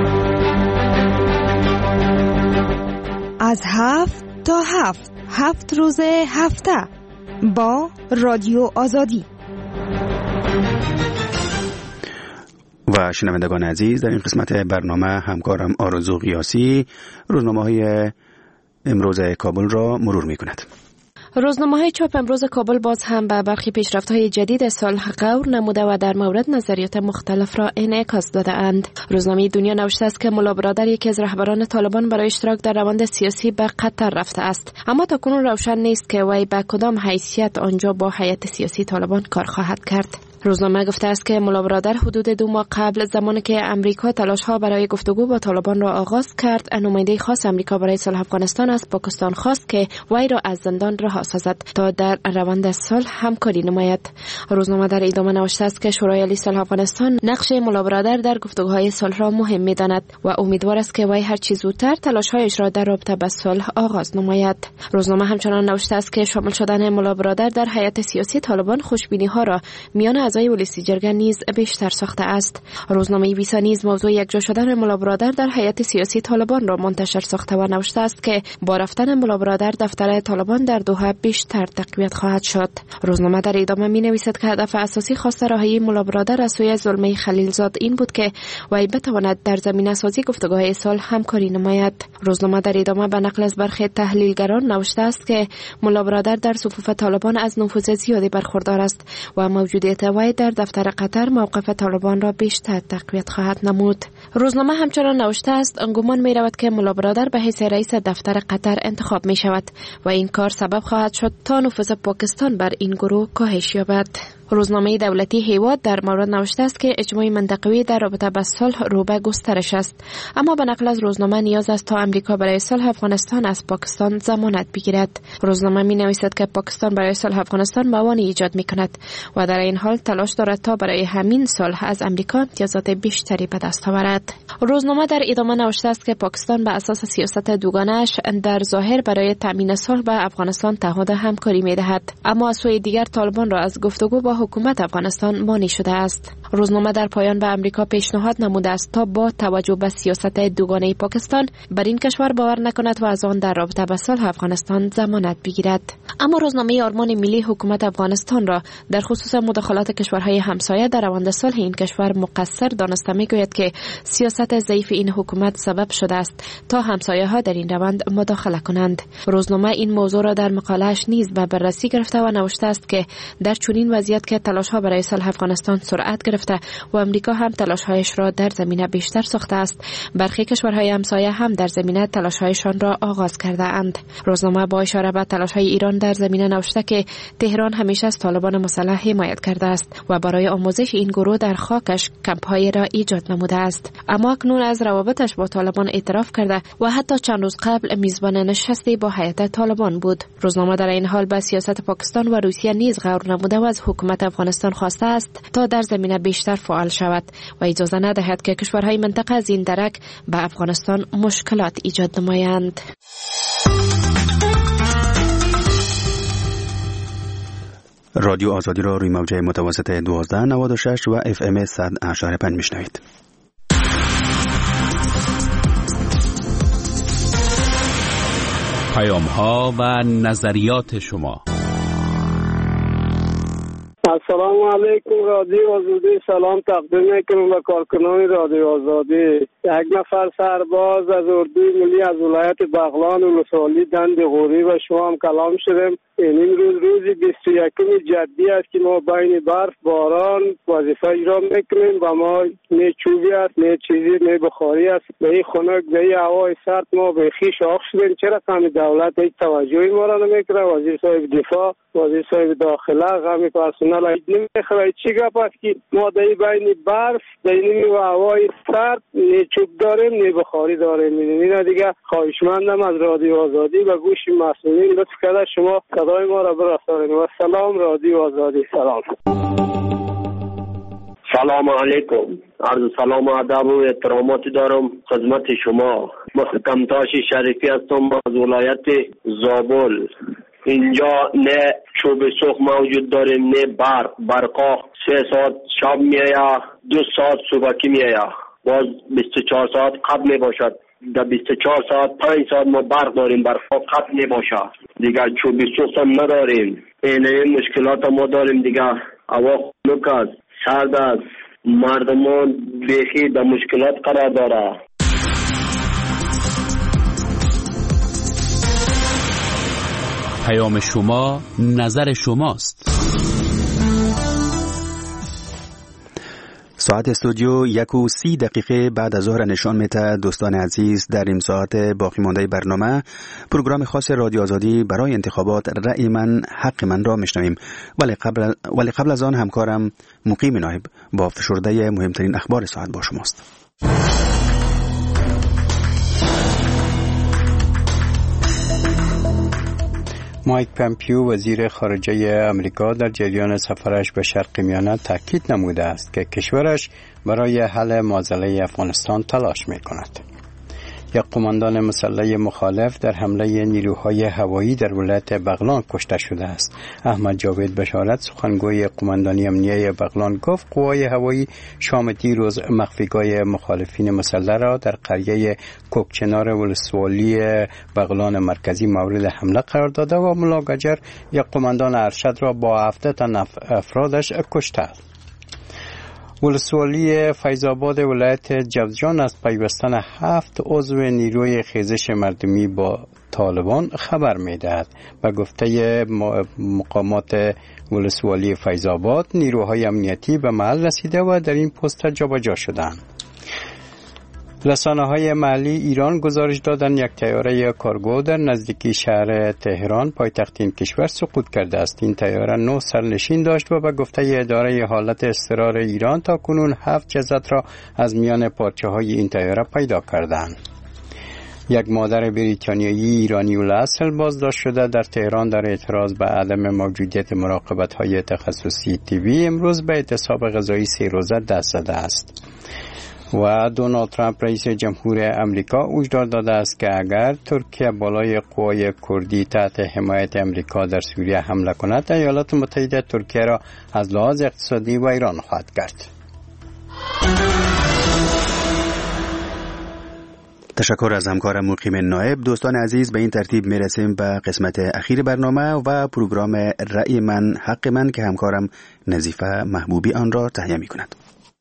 از هفت تا هفت هفت روز هفته با رادیو آزادی. و شنوندگان عزیز، در این قسمت برنامه همکارم آرزو قیاسی روزنامه‌های امروز کابل را مرور می‌کند. روزنامه‌های چاپ امروز کابل باز هم به برخی پیشرفت‌های جدید صلح غور نموده و در مورد نظریات مختلف را انعکاس داده‌اند. روزنامه دنیا نوشته است که ملا برادر یکی از رهبران طالبان برای اشتراک در روند سیاسی به قطر رفته است، اما تاکنون روشن نیست که وی به کدام حیثیت آنجا با هیئت سیاسی طالبان کار خواهد کرد. روزنامه گفته است که ملا برادر حدود دو ماه قبل زمانی که امریکا تلاش‌ها برای گفتگو با طالبان را آغاز کرد، نماینده خاص امریکا برای صلح افغانستان از پاکستان خواست که وی را از زندان رها سازد تا در روند صلح همکاری نماید. روزنامه در ادامه نوشته است که شورای عالی صلح افغانستان نقش ملا برادر در گفتگوهای صلح را مهم می‌داند و امیدوار است که وی هر چه زودتر تلاش‌هایش را در رابطه با صلح آغاز نماید. روزنامه همچنان نوشته است که شامل شدن ملا برادر در هیئت سیاسی طالبان خوشبینی‌ها را میان اعضای ولسی جرگه نیز بیشتر ساخته است. روزنامه ویسا نیز موضوع یکجا شدن ملا برادر در هیئت سیاسی طالبان را منتشر ساخته و نوشته است که با رفتن ملا برادر دفتر طالبان در دوحه بیشتر تقویت خواهد شد. روزنامه در ادامه می نویسد که هدف اساسی خواست رهایی ملا برادر از سوی زلمه خلیلزاد این بود که وی بتواند در زمینه سازی گفتگوهای صلح همکاری نماید. روزنامه در ادامه به نقل از برخی تحلیلگران نوشته است که ملا برادر در صفوف طالبان از نفوذ زیادی برخوردار است و موجودیت وی در دفتر قطر موقف طالبان را بیشتر تقویت خواهد نمود. روزنامه همچنان نوشته است گمان می رود که ملا برادر به حیث رئیس دفتر قطر انتخاب می شود و این کار سبب خواهد شد تا نفوذ پاکستان بر این گروه کاهش یابد. روزنامه دولتی هیواد در مورد نوشته است که اجماع منطقوی در رابطه با صلح رو به گسترش است، اما به نقل از روزنامه نیاز است تا امریکا برای صلح افغانستان از پاکستان ضمانت بگیرد. روزنامه می نویسد که پاکستان برای صلح افغانستان موانع ایجاد می کند و در این حال تلاش دارد تا برای همین صلح از امریکا امتیازات بیشتری به دست آورد. روزنامه در ادامه نوشته است که پاکستان به اساس سیاست دوگانه‌اش در ظاهر برای تامین صلح با افغانستان تعهد همکاری می دهد، اما از سوی دیگر طالبان را از گفتگو با حکومت افغانستان مانع شده است. روزنامه در پایان به امریکا پیشنهاد نموده است تا با توجه به سیاست دوگانه پاکستان بر این کشور باور نکند و از آن در رابطه با صلح افغانستان ضمانت بگیرد. اما روزنامه آرمان ملی حکومت افغانستان را در خصوص مداخلات کشورهای همسایه در روند صلح این کشور مقصر دانسته می‌گوید که سیاست ضعیف این حکومت سبب شده است تا همسایه‌ها در این روند مداخله کنند. روزنامه این موضوع را در مقاله‌اش نیز به بررسی گرفته و نوشته است که در چنین وضعیت که تلاش‌ها برای صلح افغانستان سرعت گرفته و امریکا هم تلاش‌هایش را در زمینه بیشتر ساخته است، برخی کشورهای همسایه هم در زمینه تلاش‌هایشان را آغاز کرده اند. روزنامه با اشاره به تلاش‌های ایران در زمینه نوشته که تهران همیشه از طالبان مسلح حمایت کرده است و برای آموزش این گروه در خاکش کمپ‌هایی را ایجاد نموده است، اما اکنون از روابطش با طالبان اعتراف کرده و حتی چند روز قبل میزبان نشستی با هیئت طالبان بود. روزنامه در این حال به سیاست پاکستان و روسیه نیز غور نموده و از حکومت افغانستان خواسته است تا در زمینه بیشتر فعال شود و اجازه ندهد که کشورهای منطقه از این درک به افغانستان مشکلات ایجاد نمایند. رادیو آزادی را روی موج متوسط دوازده نود و شش و اف ام صد اشاره پنج میشنوید. پیام ها و نظریات شما. السلام علیکم رادیو آزادی، سلام تقدیم میکنم به کارکنان رادیو آزادی. یک نفر سرباز از اردوی ملی از ولایت بغلان و لسالی دند غوری و شما هم کلام شدیم. این روز روزی بیست و یکم جدی است که ما بین برف باران وظیفه اجرا میکنیم و ما نه چوبی است نه چیزی نه بخاری است. به این خنک به این هوای سرد ما به خیش آخ شدیم. چرا کمی دولت هیچ توجهی ما را نمیکنه؟ وزیر صاحب دفاع، وزیر صاحب داخله، غمی پرسنل نمیخواد. چی گپ است که ما در بین برف در این هوای سرد نه چوب داریم نه بخاری داریم؟ این دیگه خواهشمندم از رادیو آزادی و گوش مسئولین لطف کرده شما صدای ما را برسانید. و سلام رادیو آزادی. سلام. سلام علیکم. عرض سلام و ادب و احتراماتی دارم خدمت شما. کمتاش شریفی هستم از ولایت زابل. اینجا نه چوب سوخت موجود داریم نه برق. برقا سه ساعت شب میایا، دو ساعت صبحکی میایا، باز بیست و چهار ساعت قبل می باشد. در بیست و چهار ساعت پنج ساعت ما برق داریم، برقا قطع می باشد. دیگه چوب سوخت هم نداریم. این این مشکلات ما داریم دیگه. هوا خنک است، سرد است، مردمان بیخی در مشکلات قرار داره. پیام شما نظر شماست. ساعت استودیو یک و سی دقیقه بعد از ظهر نشان میده. دوستان عزیز، در این ساعت باقی مانده برنامه پروگرام خاص رادیو آزادی برای انتخابات رأی من حق من را میشنویم، ولی قبل ولی قبل از آن همکارم مقیم نایب با فشرده مهمترین اخبار ساعت با شماست. مایک پامپیو وزیر خارجه آمریکا در جریان سفرش به شرق میانه تاکید نموده است که کشورش برای حل معضله افغانستان تلاش می‌کند. یک قماندان مسلح مخالف در حمله نیروهای هوایی در ولایت بغلان کشته شده است. احمد جاوید بشارت، سخنگوی قماندانی امنیه بغلان، گفت قوای هوایی شام دیروز مخفیگاه مخالفین مسلح را در قریه کوکچنار ولسوالی بغلان مرکزی مورد حمله قرار داده و ملاگجر یک قماندان ارشد را با هفده تن افرادش کشته است. ولسوالی فیض‌آباد ولایت جوزجان از پیوستن هفت عضو نیروی خیزش مردمی با طالبان خبر می‌دهد. به گفته مقامات ولسوالی فیض‌آباد، نیروهای امنیتی به محل رسیده و در این پست جابجا شدند. رسانه‌های محلی ایران گزارش دادند یک طیاره کارگو در نزدیکی شهر تهران پایتخت این کشور سقوط کرده است. این طیاره نه سرنشین داشت و به گفته اداره حالت اضطرار ایران تا کنون هفت جسد را از میان پارچه‌های این طیاره پیدا کردند. یک مادر بریتانیایی ایرانی الاصل بازداشت شده در تهران در اعتراض به عدم موجودیت مراقبت‌های تخصصی طبی امروز به اعتصاب غذایی سه روزه دست زده است. و دونالد ترامپ رئیس جمهور امریکا هشدار داده است که اگر ترکیه بالای قوای کردی تحت حمایت امریکا در سوریه حمله کند، ایالات متحده ترکیه را از لحاظ اقتصادی و ایران خواهد کرد. تشکر از همکارم مقیم نایب. دوستان عزیز، به این ترتیب میرسیم به قسمت اخیر برنامه و پروگرام رأی من حق من که همکارم نظیفه محبوبی آن را تهیه می کند.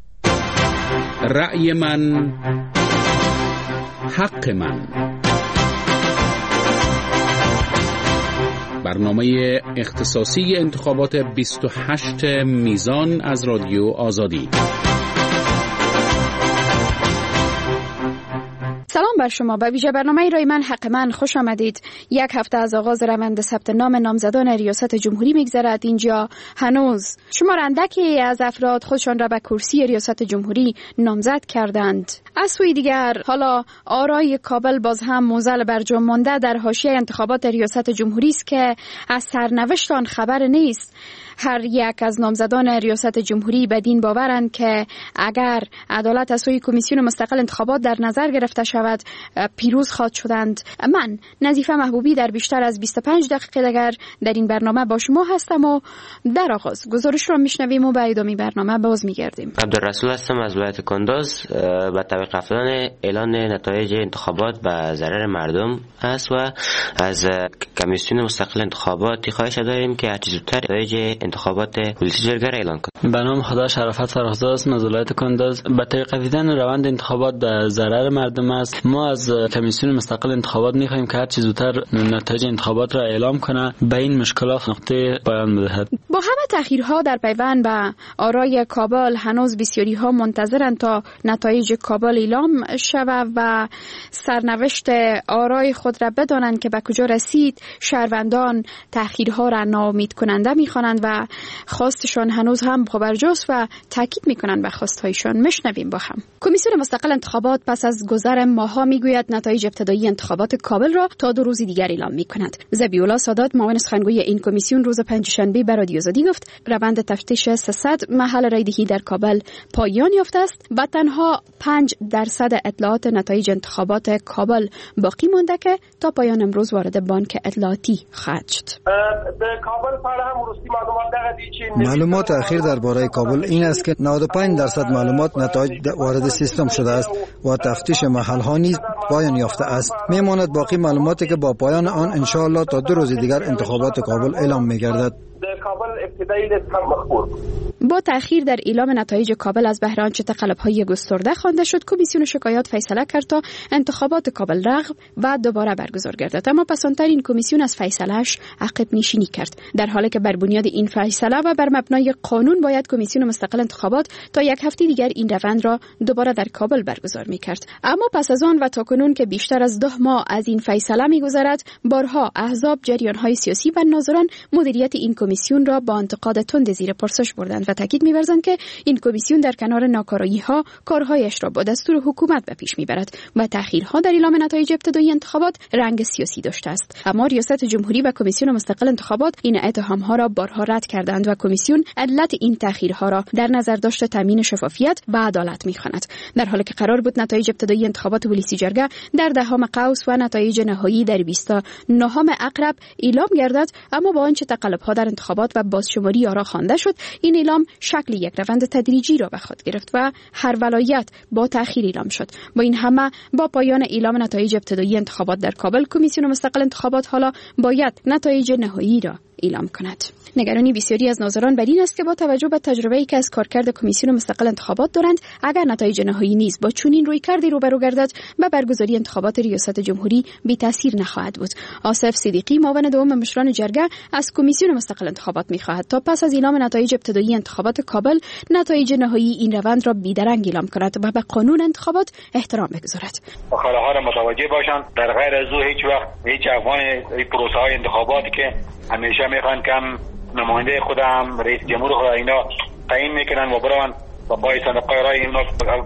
رأی من حق من، برنامه اختصاصی انتخابات بیست و هشت میزان از رادیو آزادی. سلام بر شما. به ویژه برنامه رای من حق من خوش آمدید. یک هفته از آغاز روند ثبت نام نامزدان ریاست جمهوری میگذرد. اینجا هنوز شمار اندکی از افراد خودشان را به کرسی ریاست جمهوری نامزد کردند. از سوی دیگر حالا آرای کابل باز هم موزل برجام مانده در حاشیه انتخابات ریاست جمهوری است که از سرنوشت آن خبر نیست. هر یک از نامزدان ریاست جمهوری بدین باورند که اگر عدالت از سوی کمیسیون مستقل انتخابات در نظر گرفته شود پیروز خواهد شدند. من نظیفه محبوبی در بیشتر از بیست و پنج دقیقه دیگر در این برنامه با شما هستم و در آغاز گزارش را میشنویم و به ادامه برنامه باز میگردیم. عبدالرسول هستم از ولایت کندوز. با توقیف رفتن اعلان نتایج انتخابات به ضرر مردم است و از کمیسیون مستقل انتخابات خواهش داریم که هر چه زودتر نتایج انتخابات ولسی جرگه را اعلان کنند. به نام خدا شرافت فرخزاد است از ولایت کندوز. با توقیفیدن روند انتخابات به ضرر مردم است. ما از کمیسیون مستقل انتخابات می‌خواهیم که هر چه زودتر نتایج انتخابات را اعلام کنه، به این مشکلات نقطه پایان بدهد. با همه تأخیرها در پیوند به آرای کابل هنوز بسیاری ها منتظرند تا نتایج کابل اعلام شود و سرنوشت آرای خود را بدانند که به کجا رسید. شهروندان تأخیرها را ناامید کننده می‌خوانند و خواستشان هنوز هم خبرجاست و تاکید می‌کنند به خواست‌هایشان. میشنویم با هم. کمیسیون مستقل انتخابات پس از گذر ماه‌ها میگوید نتایج ابتدایی انتخابات کابل را تا دو روز دیگر اعلام می‌کند. ذبیح‌الله سادات معاون سخنگوی این کمیسیون روز پنجشنبه به رادیو آزادی گفت روند تفتیش سیصد محل رایدهی در کابل پایان یافته است و تنها پنج درصد اطلاعات نتایج انتخابات کابل باقی مانده که تا پایان امروز وارد بانک اطلاعاتی خواهد شد. معلومات اخیر درباره کابل این است که نود و پنج درصد معلومات نتایج وارد سیستم شده است و تفتیش محل ها نیز پایان یافته است. میماند باقی معلوماتی که با پایان آن ان شاء الله تا دو روز دیگر انتخابات کابل اعلام می‌گردد. با تأخیر در اعلام نتایج کابل از بهر آنچه تقلب‌های گسترده خوانده شد، کمیسیون شکایات فیصله کرد تا انتخابات کابل رغب و دوباره برگزار گردد. اما پسانتر این کمیسیون از فیصله‌اش عقب نشینی کرد، در حالی که بر بنیاد این فیصله و بر مبنای قانون باید کمیسیون مستقل انتخابات تا یک هفته دیگر این روند را دوباره در کابل برگزار می‌کرد. اما پس از آن و تاکنون که بیشتر از ده ماه از این فیصله می‌گذرد، بارها احزاب، جریان‌های سیاسی و ناظران مدیریت این کمیسیون را با انتقاد تند زیر پرسش بردند و تاکید می‌ورزند که این کمیسیون در کنار ناکارایی‌ها کارهایش را با دستور حکومت به پیش می‌برد و تأخیرها در اعلام نتایج ابتدایی انتخابات رنگ سیاسی داشته است. اما ریاست جمهوری و کمیسیون مستقل انتخابات این اتهام‌ها را بارها رد کردند و کمیسیون علت این تأخیرها را در نظر داشته تامین شفافیت و عدالت می‌خواند، در حالی که قرار بود نتایج ابتدایی انتخابات ولسی جرگه در دهم قوس و نتایج نهایی در بیست و نهم عقرب اعلام گردد. اما با آنچه تقلب‌ها در انتخابات و بازشماری آرا خوانده شد، این اعلام شکل یک روند تدریجی را به خود گرفت و هر ولایت با تأخیر اعلام شد. با این همه با پایان اعلام نتایج ابتدایی انتخابات در کابل، کمیسیون مستقل انتخابات حالا باید نتایج نهایی را اعلام کند. نگرانی بسیاری از ناظران بر این است که با توجه به تجربه‌ای که از کارکرد کمیسیون مستقل انتخابات دارند، اگر نتایج نهایی نیز با چنین رویکردی روبرو گردد، به برگزاری انتخابات ریاست جمهوری بی تاثیر نخواهد بود. آصف صدیقی، معاون دوم مشران جرگه، از کمیسیون مستقل انتخابات می‌خواهد تا پس از اعلام نتایج ابتدایی انتخابات کابل، نتایج نهایی این روند را بی‌درنگ اعلام کند و به قانون انتخابات احترام بگذارد. مخالفها را متوجه باشند، در غیر از او هیچ وقت هیچ افغان پروسه‌های انتخاباتی که همیشه میخوان کم نماینده خودم رئیس جمهور خود اینا تعیین میکنن و برون با پای صندوق رای اینا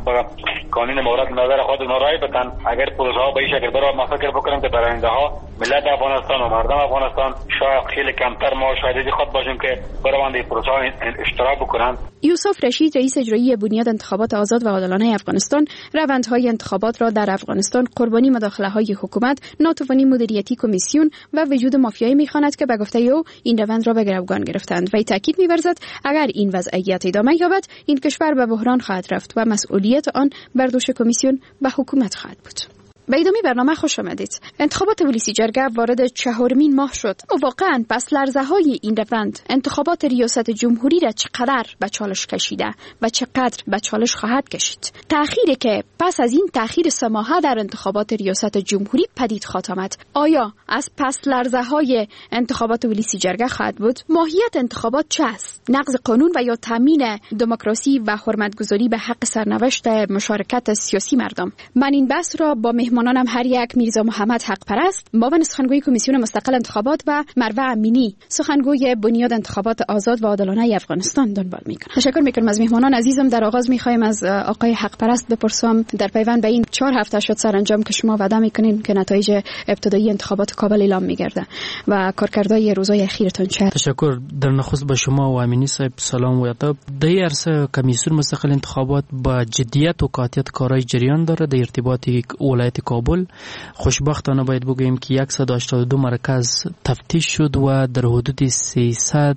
قانون مورد نظر خود اونا رای بدن. اگر پروسه ها به این شکل برای ما فکر بکنم که برنده ها ملت افغانستان و مردم افغانستان شاید خیلی کمتر ما شاهد خود باشیم که برای این پروسه ها اشتراک بکنن. یوسف رشید، رئیس اجرایی بنیاد انتخابات آزاد و عادلانه افغانستان، روندهای انتخابات را در افغانستان قربانی مداخله‌های حکومت، ناتوانی مدیریتی کمیسیون و وجود مافیایی می‌خواند که به گفته او این روند را به گروگان گرفتند و تاکید می‌ورزد اگر این وضعیت ادامه یابد، این کشور به بحران خواهد رفت و مسئولیت آن بر دوش کمیسیون و حکومت خواهد بود. به ادامه برنامه خوش آمدید. انتخابات ولسی جرگه وارد چهارمین ماه شد و واقعا پس لرزه های این روند انتخابات ریاست جمهوری را چقدر به چالش کشیده و چقدر به چالش خواهد کشید. تأخیری که پس از این تأخیر سه ماهه در انتخابات ریاست جمهوری پدید خواهد آمد، آیا از پس لرزه های انتخابات ولسی جرگه خواهد بود؟ ماهیت انتخابات چه است؟ نقض قانون و یا تامین دموکراسی و حرمتگذاری به حق سرنوشت مشارکت سیاسی مردم؟ من این بحث را با مهمانانم هر یک میرزا محمد حق پرست، معاون سخنگوی کمیسیون مستقل انتخابات، و مروه امینی، سخنگوی بنیاد انتخابات آزاد و عادلانه افغانستان دنبال میکنم. تشکر میکنم از مهمانان عزیزم. در آغاز میخوایم از آقای حق پرست بپرسم در پیوند به این چهار هفته شد سرانجام که شما وعده میکنین که نتایج ابتدایی انتخابات کابل اعلام میگرده و کارکردهای روزهای اخیرتون چه؟ تشکر. در نخست با شما و امینی صاحب سلام و ادب. در عرصه کمیسیون مستقل انتخابات با جدیت و قاطعیت کارهای جریان داره در ارتباط ولایت کابل. خوشبختانه باید بگوییم که صد و هشتاد و دو مرکز تفتیش شد و در حدود سیصد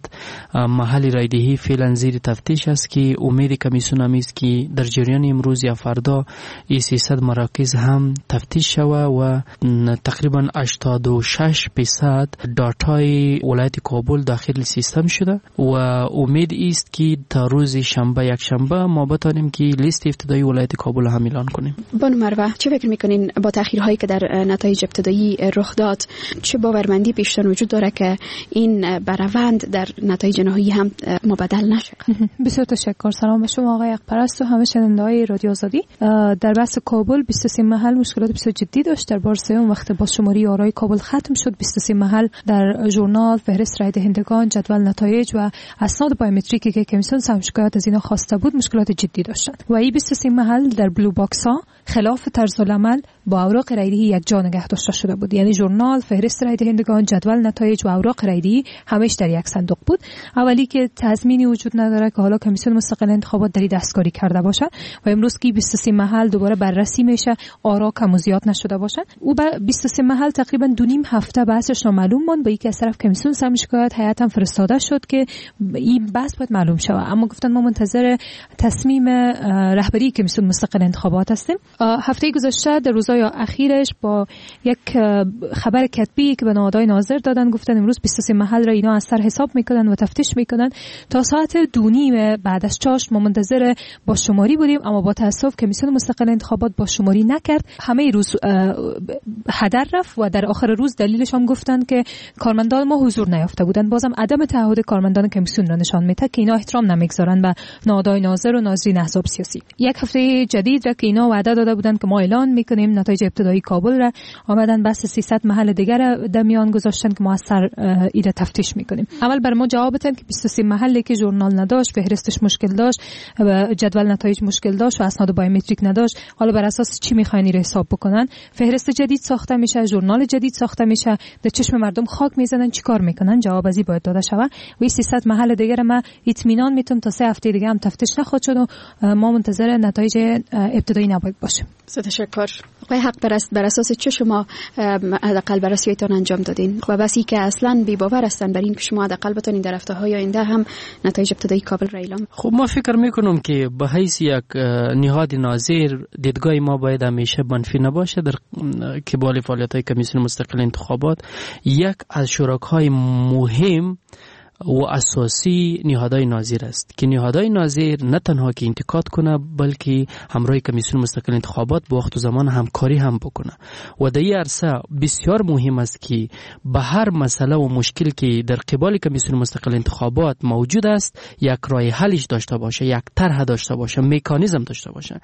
محل رایدهی فعلا زیر تفتیش است که امید کمیسیون هم است که در جریان امروز یا فردا این سیصد مراکز هم تفتیش شود و تقریبا هشتاد و شش درصد داتای ولایت کابل داخل سیستم شده و امید است که تا روز شنبه یک شنبه ما بتانیم که لیست ابتدایی ولایت کابل هم اعلان کنیم. بانو مروه، چه فکر میکنین با تأخیرهایی که در نتایج ابتدایی رخ داد، چه باورمندی پیشتر وجود داره که این بروند در نتایج نهایی هم مبدل نشه؟ بسیار تشکر. سلام به شما آقای اقپرست و همه شنونده‌های رادیو آزادی. در بحث کابل بیست و سه محل مشکلات بسیار جدی داشت. در بار سوم وقت بازشماری آرای کابل ختم شد، بیست و سه محل در ژورنال، فهرست رای دهندگان، جدول نتایج و اسناد بایومتریکی که کمیسیون سهم شکایت از اینا خواسته بود مشکلات جدی داشتند و این بیست و سه محل در بلو باکس ها خلاف طرز العمل با اوراق رایدهی یک جا نگه داشته شده بود. یعنی ژورنال، فهرست رای دهندگان، جدول نتایج و اوراق رایدهی همش در یک صندوق بود. اولی که تضمینی وجود نداره که حالا کمیسیون مستقل انتخابات در دستکاری کرده باشه و امروز که بیست و سه محل دوباره بررسی میشه، آرا کم و زیاد نشده باشه. او بیست و سه محل تقریبا دو نیم هفته بحثش نامعلوم ماند. با اینکه از طرف کمیسیون سهم شکایت هیئت هم فرستاده شد که این بحث باید معلوم شه، اما گفتن ما منتظر تصمیم رهبری کمیسیون مستقل انتخابات هستیم. هفته گذشته در روز روزهای اخیرش با یک خبر کتبی که به نهادهای ناظر دادن، گفتن امروز بیست و سه محل را اینا از سر حساب میکنن و تفتیش میکنن. تا ساعت دو نیم بعد از چاشت ما منتظر با شماری بودیم، اما با تاسف کمیسیون مستقل انتخابات با شماری نکرد. همه روز هدر رفت و در آخر روز دلیلش هم گفتن که کارمندان ما حضور نیافته بودن. بازم عدم تعهد کارمندان کمیسیون را نشان میده که اینا احترام نمیگذارن به نهادهای ناظر و ناظرین احزاب سیاسی. یک هفته جدید را که اینا وعده داده بودن که ما اعلان میکنیم نتایج ابتدایی کابل را، آمدن بس سیصد محل دیگر در میان گذاشتن که ما از سر ایده تفتیش میکنیم. اول بر ما جواب دادن که بیست و سه محلی که ژورنال نداشت، فهرستش مشکل داشت، جدول نتایج مشکل داشت و اسناد بایومتریک نداشت، حالا بر اساس چی میخواین رو حساب بکنن؟ فهرست جدید ساخته میشه، ژورنال جدید ساخته میشه، در چشم مردم خاک میزنن، چیکار میکنن؟ جواب ازی باید داده شود. و این سیصد محل دیگر ما اطمینان میتونم تا سه هفته دیگه هم تفتیش نخواهد شد و ما منتظر نتایج ابتدایی نباید باشیم. تشکر. آقای حق پرست، بر اساس چه شما حداقل بررسیتان انجام دادین و بسی که اصلا بی باور هستن بر این که شما حداقل بتونین در هفته‌های آینده هم نتایج ابتدایی کابل را اعلام؟ خب ما فکر میکنم که به حیث یک نهاد ناظر دیدگاه ما باید همیشه منفی نباشه در قبال فعالیت‌های کمیسیون مستقل انتخابات. یک از شرکای مهم و اساسی نهادهای ناظر است که نهادهای ناظر نه تنها که انتقاد کنه بلکه همراه کمیسیون مستقل انتخابات به وقت و زمان همکاری هم بکنه و در این عرصه بسیار مهم است که به هر مسئله و مشکل که در قبال کمیسیون مستقل انتخابات موجود است یک راه حلش داشته باشه، یک طرح داشته باشه، مکانیزم داشته باشه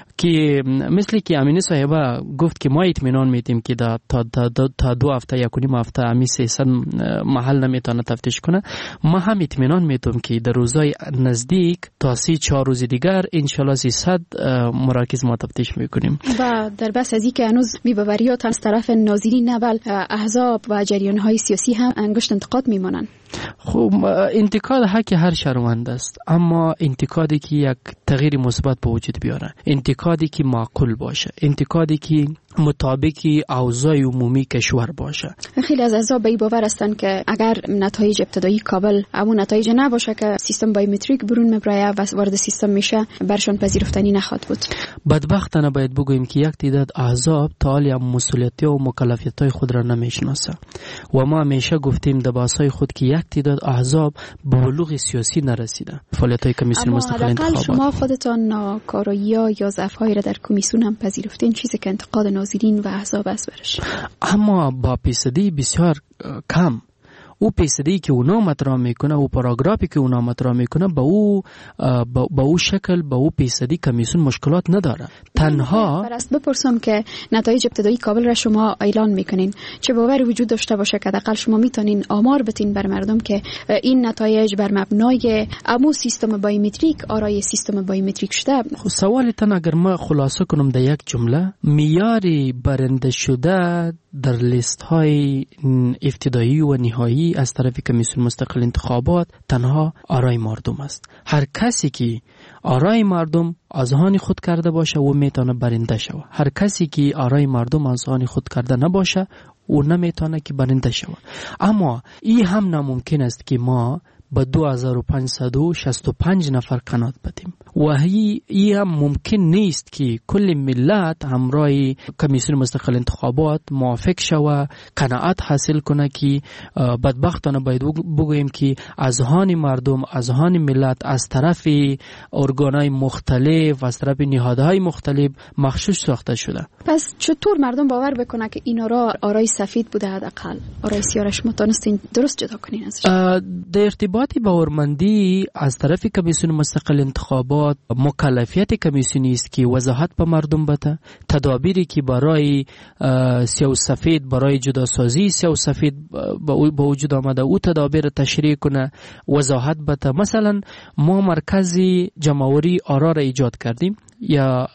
که مثل که امینه صاحبه گفت که ما اطمینان میدیم که تا, تا, تا, تا دو هفته یک و نیم هفته امی سیصد محل نمیتونه تفتیش کنه. ما هم اطمینان میتونم که در روزهای نزدیک تا سی چهار روز دیگر انشالله سیصد مراکز ما تفتیش میکنیم. و در بس از این که هنوز بی‌باوریات از طرف ناظرین اول احزاب و جریان‌های سیاسی هم انگشت انتقاد میمانند. خب انتقاد حق هر شهروند است، اما انتقادی که یک تغییر مثبت به وجود بیاره، انتقادی که معقول باشه، انتقادی که مطابق اوضاع عمومی کشور باشه. خیلی از احزاب به این باور هستند که اگر نتایج ابتدایی کابل همون نتایج نباشه که سیستم بایومتریک برون میبره و وارد سیستم میشه، برشان پذیرفتنی نخواهد بود. بدبختانه باید بگوییم که یک تعداد احزاب تا حالی مسئولیت‌ها و مکلفیت‌های خود را نمیشناسه و ما همیشه گفتیم در بحث‌های خود که یک تعداد احزاب به بلوغ سیاسی نرسیده. فعالیت‌های کمیسیون مستقل انتخابات. شما خودتان ناکارایی‌ها یا ضعف‌هایی را در کمیسیون هم پذیرفتین، چیزی که انتقاد ناظرین و احزاب است برش. اما با پیصدی بسیار کم. او پیصدی که اونا مطرح میکنه و پاراگرافی که اونا مطرح میکنه با او با, با او شکل با او پیصدی کمیسیون مشکلات نداره. تنها برست بپرسم که نتایج ابتدایی کابل را شما اعلان میکنین، چه باوری وجود داشته باشه که حداقل شما میتونین آمار بتین بر مردم که این نتایج بر مبنای امو سیستم بایومتریک آرای سیستم بایومتریک شده؟ خب سوالتان اگر ما خلاصه کنم در یک جمله، معیار برنده شده در لیست های ابتدایی و نهایی از طرف کمیسیون مستقل انتخابات تنها آرای مردم است. هر کسی که آرای مردم از آن خود کرده باشه و میتونه برنده شود. هر کسی که آرای مردم از آن خود کرده نباشه او نمیتونه که برنده شود. اما این هم ناممکن است که ما به دو هزار و پانصد و شصت و پنج نفر قناعت بدیم و این هم ممکن نیست که کل ملت همراه کمیسیون مستقل انتخابات موافق شود قناعت حاصل کنه که بدبختانه باید بگوییم که اذهان مردم، اذهان ملت از طرف ارگانهای مختلف، از طرف نهادهای مختلف مخشوش ساخته شده. پس چطور مردم باور بکنه که این آرا آرای سفید بوده؟ حداقل آرای سیارش متونستین درست جدا کنین ازش؟ در ارتباط باورمندی از طرف کمیسیون مستقل انتخابات مکلفیت کمیسیونی است که وضاحت به مردم بده، تدابیری که برای سیاه و سفید، برای جداسازی سیاه و سفید به وجود آمده او تدابیر تشریح کنه، وضاحت بده. مثلا ما مرکز جمع‌آوری آرا را ایجاد کردیم یا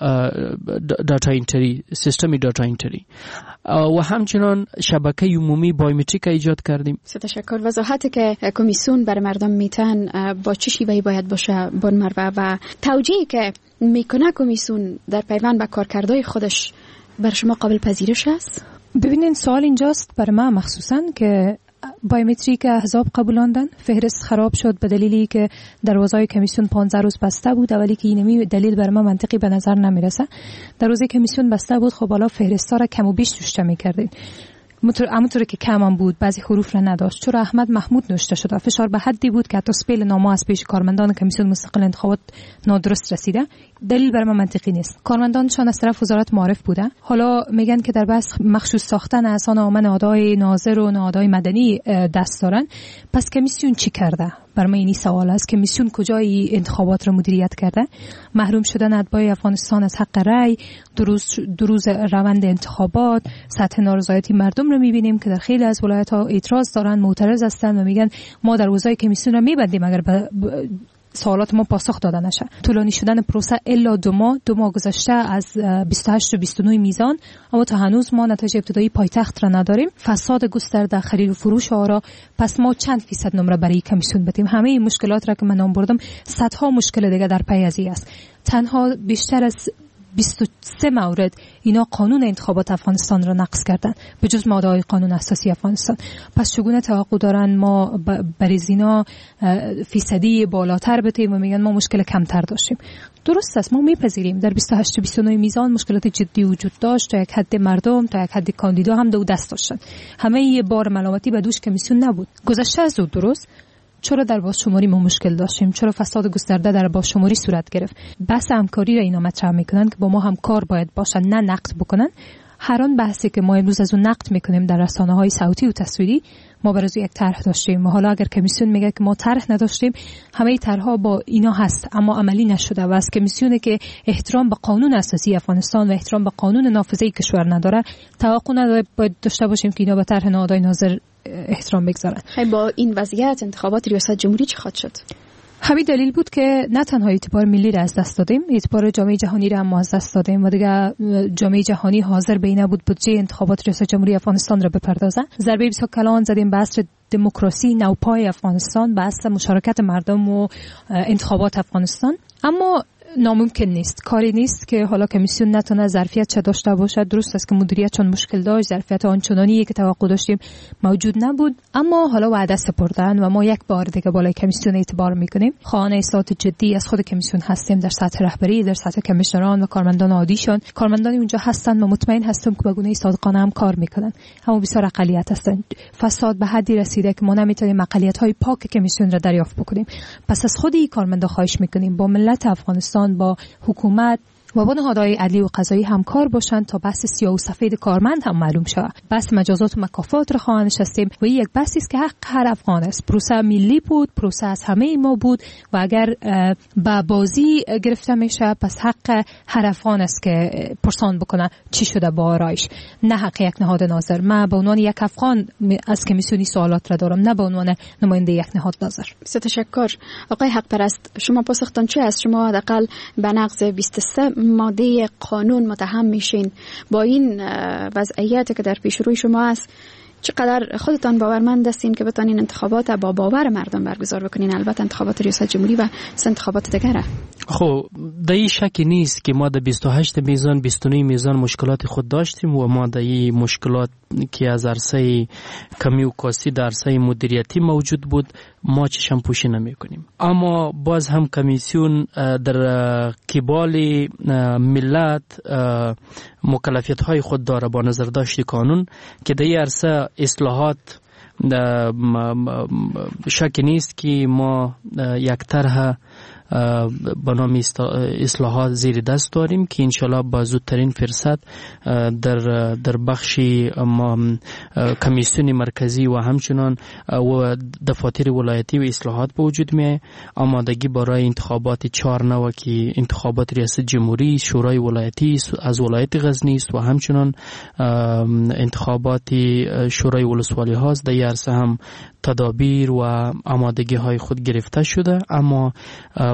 داتا انتری، سیستم داتا انتری و همچنان شبکه عمومی بایومتریک ایجاد کردیم. تشکر. وضاحتی که کمیسیون بر مردم میتن با چه شیوهی باید باشه بن مروه و توجیهی که میکنه کمیسیون در پیوند به کارکردهای خودش بر شما قابل پذیرش است؟ ببینین سوال اینجاست برای من مخصوصا که بایومتریک احزاب قبولاندن. فهرست خراب شد به دلیلی که دروازه‌های کمیسیون پانزده روز بسته بود، ولی که اینمی دلیل بر ما منطقی به نظر نمیرسه. دروازه کمیسیون بسته بود، خب حالا فهرستا را کم و بیش توش می‌کردین. همونطور که کم هم بود، بعضی حروف را نداشت. چرا احمد محمود نوشته شده، فشار به حدی بود که حتی سپیل نامه از پیش کارمندان کمیسیون مستقل انتخابات نادرست رسیده. دلیل بر ما منطقی نیست. کارمندانشان از طرف وزارت معارف بوده، حالا میگن که در بحث مخصوص ساختن اسان آمن نهادهای ناظر و نهادهای مدنی دست دارن. پس کمیسیون چی کرده؟ بر من این سوال است. کمیسیون کجای انتخابات را مدیریت کرده؟ محروم شدن اتباع افغانستان از حق رأی، دروز دروز روند انتخابات، سطح نارضایتی مردم رو میبینیم که در خیلی از ولایت‌ها اعتراض دارن، معترض هستن و میگن ما دروازه‌های کمیسیون را میبندیم اگر ب... ب... سوالات ما پاسخ داده نشه. طولانی شدن پروسه الا دو ماه دو ماه گذشته از بیست و هشت و بیست و نه میزان، اما تا هنوز ما نتایج ابتدایی پایتخت را نداریم. فساد گسترده، خرید و فروش آرا. پس ما چند فیصد نمره برای کمیسیون بدیم؟ همه این مشکلات را که من نام بردم، صدها مشکل دیگه در پی از این است. تنها بیشتر از بیست و سه مورد اینا قانون انتخابات افغانستان را نقض کردن، به جز ماده‌های قانون اساسی افغانستان. پس چگونه توقع دارن ما برای اینا فیصدی بالاتر بتیم و میگن ما مشکل کمتر داشتیم؟ درست است، ما میپذیریم در بیست و هشت و بیست و نه میزان مشکلات جدی وجود داشت، تا یک حد مردم تا یک حد کاندیدا هم دو دست داشتن. همه یه بار ملامتی به دوش کمیسیون نبود. گذشته از اون درست چرا در بازشماری ما مشکل داشتیم؟ چرا فساد گسترده در بازشماری صورت گرفت؟ بحث همکاری را اینا مطرح میکنن که با ما همکار باید باشن، نه نقد بکنن. هر آن بحثی که ما امروز از اون نقد میکنیم در رسانه‌های صوتی و تصویری، ما برای یک طرح داشتیم و حالا اگر کمیسیون میگه که ما طرح نداشتیم، همه طرح‌ها با اینا هست اما عملی نشده و از کمیسیونه که احترام به قانون اساسی افغانستان و احترام به قانون نافذه کشور نداره، توقع نداره باید داشته باشیم که اینا به طرح نهادهای ناظر احترام بگذارن. با این وضعیت انتخابات ریاست جمهوری چه خواهد شد؟ همین دلیل بود که نه تنها اعتبار ملی را از دست دادیم، اعتبار جامعه جهانی را هم از دست دادیم و دیگه جامعه جهانی حاضر به این بود بودجه انتخابات ریاست جمهوری افغانستان را بپردازه. ضربه بسیار کلان زدیم به عصر دموکراسی نوپای افغانستان، به عصر مشارکت مردم و انتخابات افغانستان. اما ناممکن نیست، کاری نیست که حالا کمیسیون نتونه ظرفیت چه داشته باشد. درست است که مدیریت چون مشکل داشت، ظرفیت آنچنانی که توقع داشتیم موجود نبود، اما حالا وعده سپردن و ما یک بار دیگه بالای کمیسیون اعتبار میکنیم. خواهان اصلاحات جدی از خود کمیسیون هستیم، در سطح رهبری، در سطح کمیشنران و کارمندان عادیشان. کارمندانی اونجا هستن و مطمئن هستم که به گونه صادقانه هم کار میکنن، اما بسیار اقلیت هستن. فساد به حدی رسیده که ما نمیتونیم اقلیت‌های پاک کمیسیون را دریافت بکنیم. پس از خود این کارمندا خواهش میکنیم با ملت افغانستان، با حکومت و با نهادهای عدلی و قضایی همکار باشند تا بحث سیاه و سفید کارمند هم معلوم شود. بحث مجازات و مکافات را خواهان نشستیم و این یک بحثی است که حق هر افغان است. پروسه ملی بود، پروسه از همه ما بود و اگر با بازی گرفته میشه پس حق هر افغان است که پرسان بکنه چی شده با آرایش، نه حق یک نهاد ناظر. من به عنوان یک افغان از کمیسیونی سوالات را دارم، نه به عنوان نماینده یک نهاد ناظر. بسیار تشکر. آقای حق پرست، شما پاسختان چه است؟ شما حداقل به نقض بیست و سه ماده قانون متهم میشین. با این وضعیتی که در پیش روی شما است، چقدر خودتان باورمند هستین که بتانین انتخابات با باور مردم برگزار بکنین؟ البته انتخابات ریاست جمهوری و انتخابات دیگره. خب در این شکی نیست که ما در بیست و هشت میزان بیست و نه میزان مشکلات خود داشتیم و ما در این مشکلات که از عرصه کمی و کاسی در عرصه مدیریتی موجود بود ما چشم پوشی نمی کنیم. اما باز هم کمیسیون در قبال ملت مکلفیت های خود داره با نظر داشت قانون که در این عرصه اصلاحات شک نیست که ما یک طرح به نام اصلاحات زیر دست داریم که انشالله با زودترین فرصت در در بخش کمیسیون مرکزی و همچنان و دفاتر ولایتی و اصلاحات به وجود میاد. آمادگی برای انتخابات چهار نو که انتخابات ریاست جمهوری، شورای ولایتی از ولایت غزنی است و همچنان انتخابات شورای ولسوالی هاست. در عرصه هم تدابیر و آمادگی های خود گرفته شده، اما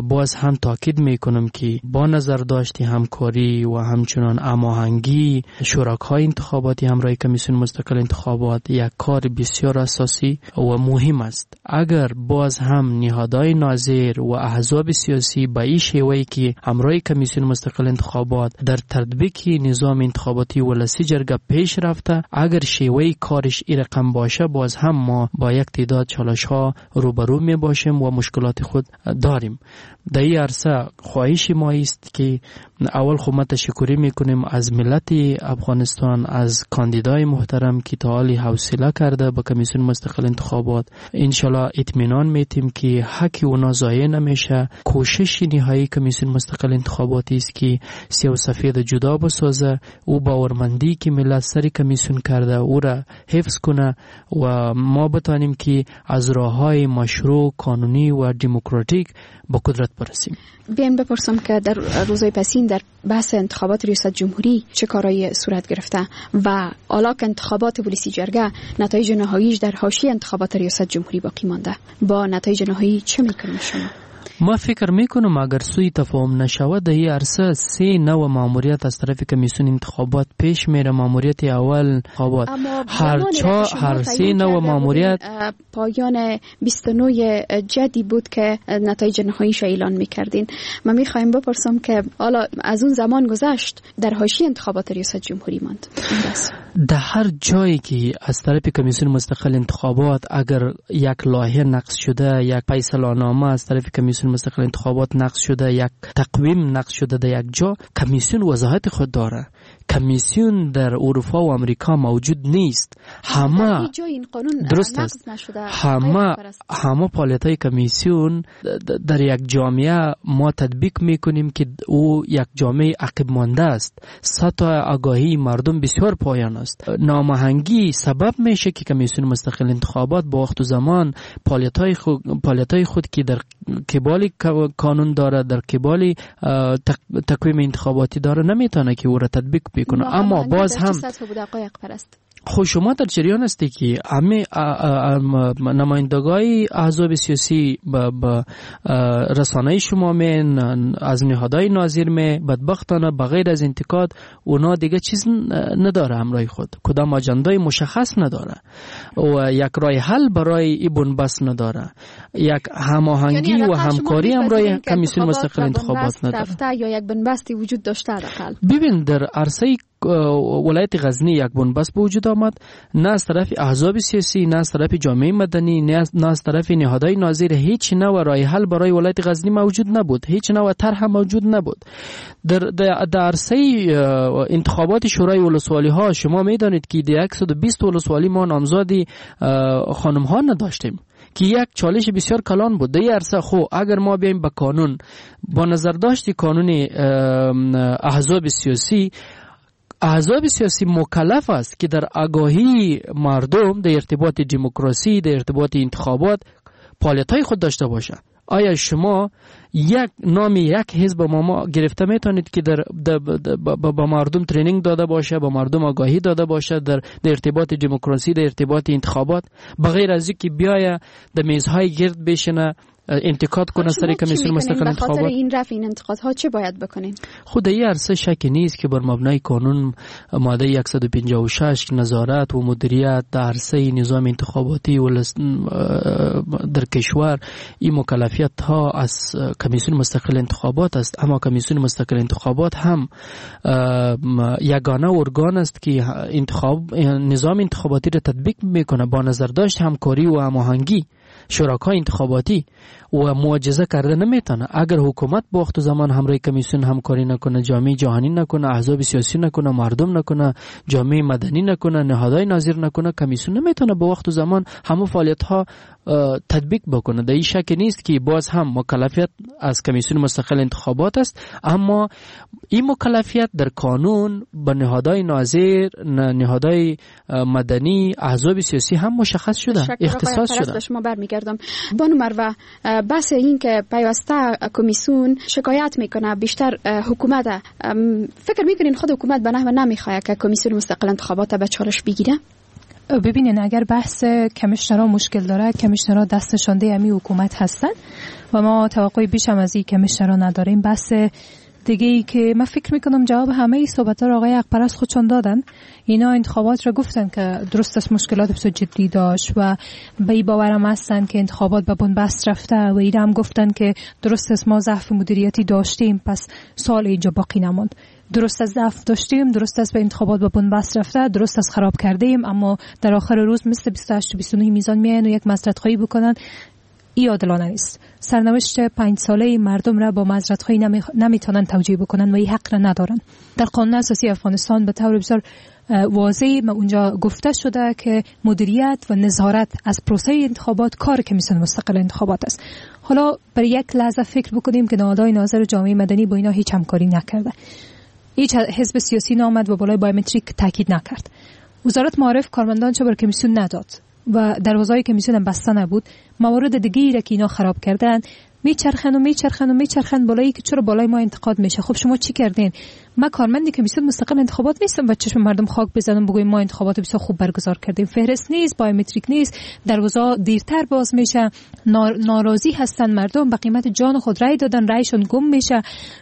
باز هم تاکید میکنم که با نظر داشتی همکاری و همچنان هماهنگی شرکای انتخاباتی همراه کمیسیون مستقل انتخابات یک کار بسیار اساسی و مهم است. اگر باز هم نهادهای ناظر و احزاب سیاسی به این شیوهی که همراه کمیسیون مستقل انتخابات در تطبیق نظام انتخاباتی ولسی جرگه پیش رفته، اگر شیوه کارش این رقم باشه، باز هم ما با یک تعداد چالش ها روبرو می باشیم و مشکلات خود داریم. در این عرصه خواهش ما است که اول خود ما تشکری میکنیم از ملت افغانستان، از کاندیدای محترم که تا حالی حوصله کرده به کمیسیون مستقل انتخابات. انشالله اطمینان میتیم که حق اونا ضایع نمیشه. کوشش نهایی کمیسیون مستقل انتخاباتی است که سیاه و سفید جدا بسازه و باورمندی که ملت سری کمیسیون کرده او را حفظ کنه و ما بتانیم که از راههای مشروع، قانونی و دموکراتیک با قدرت برسیم. بیاین بپرسم که در روزهای پسین در بحث انتخابات ریاست جمهوری چه کارایی صورت گرفته و حالا که انتخابات ولسی جرگه نتایج نهاییش در حاشیه انتخابات ریاست جمهوری باقی مانده، با نتایج نهایی چه میکنید شما؟ ما فکر میکنم اگر سوی تفاهم نشود در این عرصه سه نوع ماموریت از طرف کمیسیون انتخابات پیش میره. ماموریت اول انتخابات هر چا هر سه نوع ماموریت پایان بیست و نه جدی بود که نتایج نهاییش اعلان میکردین. ما میخوایم بپرسم که حالا از اون زمان گذشت، در حاشیه انتخابات ریاست جمهوری ماند. در هر جایی که از طرف کمیسیون مستقل انتخابات اگر یک لایحه نقض شده، یک فیصله‌نامه از طرف کمیسیون مستقل انتخابات نقض شده، یک تقویم نقض شده در یک جا، کمیسیون وضاحت خود داره. کمیسیون در اروپا و امریکا موجود نیست. همه درست است. همه همه فعالیت‌های کمیسیون در یک جامعه ما تطبیق میکنیم که او یک جامعه عقب مانده است. سطح آگاهی مردم بسیار پایان است. ناماهنگی سبب میشه که کمیسیون مستقل انتخابات با وقت و زمان فعالیت‌های خود فعالیت‌های خود که در قبال قانون داره، در قبال تقویم انتخاباتی داره، نمیتونه که او را تطبیق بکنه. اما باز هم خب شما در جریان هستی که همه نمایندگان احزاب سیاسی به رسانه شما می از نهادهای ناظر می بدبختانه بغیر از انتقاد اونا دیگه چیز نداره همراه خود، کدام اجندای مشخص نداره و یک راه حل برای این بنبست نداره، یک هماهنگی یعنی و همکاری همراه کمیسیون مستقل انتخابات نداره یا یک بنبستی وجود داشته حداقل. ببین در عرصه ولایت غزنی یک بنبست به وجود آمد، نه از طرف احزاب سیاسی، نه از طرف جامعه مدنی، نه از طرف نهادهای ناظر. هیچ نوع راه حل برای ولایت غزنی موجود نبود، هیچ نوع طرح موجود نبود. در در عرصه انتخابات شورای ولسوالی ها شما میدانید که در صد و بیست ولسوالی ما نامزدی خانم ها نداشتیم که یک چالش بسیار کلان بود. در این عرصه خو اگر ما بیایم به قانون، با نظر داشتی قانون احزاب سیاسی، احزاب سیاسی مکلف است که در آگاهی مردم در ارتباط دموکراسی، در ارتباط انتخابات فعالیت‌های خود داشته باشه. آیا شما یک نام یک حزب با ما گرفته میتونید که در با مردم ترینینگ داده باشه، با مردم آگاهی داده باشه در, در ارتباط دموکراسی، در ارتباط انتخابات، بغیر از اینکه بیاید در میزهای گرد بشینه انتقاد کنه سر کمیسیون مستقل انتخابات؟ بخاطر این رفع این انتقادها چه باید بکنیم؟ خود این عرصه شکی نیست که بر مبنای قانون ماده صد و پنجاه و شش نظارت و مدیریت در عرصه نظام انتخاباتی و در کشور این مکلفیت ها از کمیسیون مستقل انتخابات است. اما کمیسیون مستقل انتخابات هم یگانه ارگان است که انتخاب نظام انتخاباتی را تطبیق میکنه با نظر داشت همکاری و هماهنگی شرکای انتخاباتی و معجزه کرده نمیتونه. اگر حکومت با وقت و زمان همراه کمیسیون همکاری نکنه، جامعه جهانی نکنه، احزاب سیاسی نکنه، مردم نکنه، جامعه مدنی نکنه، نهادهای ناظر نکنه، کمیسیون نمیتونه با وقت و زمان همه فعالیت ها تطبیق بکنه. در این شک نیست که باز هم مکلفیت از کمیسیون مستقل انتخابات است، اما این مکلفیت در قانون به نهادهای ناظر، نهادهای مدنی، احزاب سیاسی هم مشخص شده، اختصاص شده. شما برمیگردم بانو مروه، بحث این که پیوسته کمیسیون شکایت میکنه بیشتر حکومت، فکر میکنین خود حکومت به نحو نمیخواد که کمیسیون مستقل انتخابات به چالش بگیره؟ ببینین اگر بحث کمیشنرها مشکل داره، کمیشنرها دست نشانده امی حکومت هستن و ما توقعی بیش هم از این کمیشنرها نداریم. بس دیگه ای که من فکر میکنم جواب همه ای صحبت‌ها را آقای اقپرست خودشان دادن. اینا انتخابات را گفتن که درست است مشکلات بسیار جدی داشت و به این باورم هستن که انتخابات به بنبست رفته و اینا هم گفتن که درست است ما ضعف مدیریتی داشتیم پس سال اینجا باقی نماند. درست از ضعف داشتیم، درست است به انتخابات به بنبست رفته، درست است خراب کردیم، اما در آخر روز مثل بیست و هشت و بیست و نه میزان میاین و یک معذرت خواهی بکنن. ای عادلانه نیست. سرنوشت پنج ساله مردم را با معذرت خواهی نمی... نمیتونن توجیه بکنن و این حق را ندارن. در قانون اساسی افغانستان به طور بسیار واضح ما اونجا گفته شده که مدیریت و نظارت از پروسه انتخابات کار کمیسیون مستقل انتخابات است. حالا برای یک لحظه فکر بکنیم که نهادهای ناظر جامعه مدنی با اینا هیچ همکاری نکرده. هیچ حزب سیاسی نامد و بالای بایومتریک تاکید نکرد. وزارت معارف کارمندانش بر کمیسیون نداد و دروازه‌های کمیسیون هم بسته نبود. موارد دیگه‌ای را که اینا خراب کردن میچرخن و میچرخن و میچرخن بالایی که چرا بالای ما انتقاد میشه. خب شما چی کردین؟ ما کارمندی کمیسیون مستقل انتخابات نیستم و چشم مردم خاک بزنم بگویم ما انتخابات بسیار خوب برگزار کردیم. فهرست نیست، بایومتریک نیست، دروازه دیرتر باز میشه، ناراضی هستن مردم، به قیمت جان خود رای دادن، رایشون گم میشه،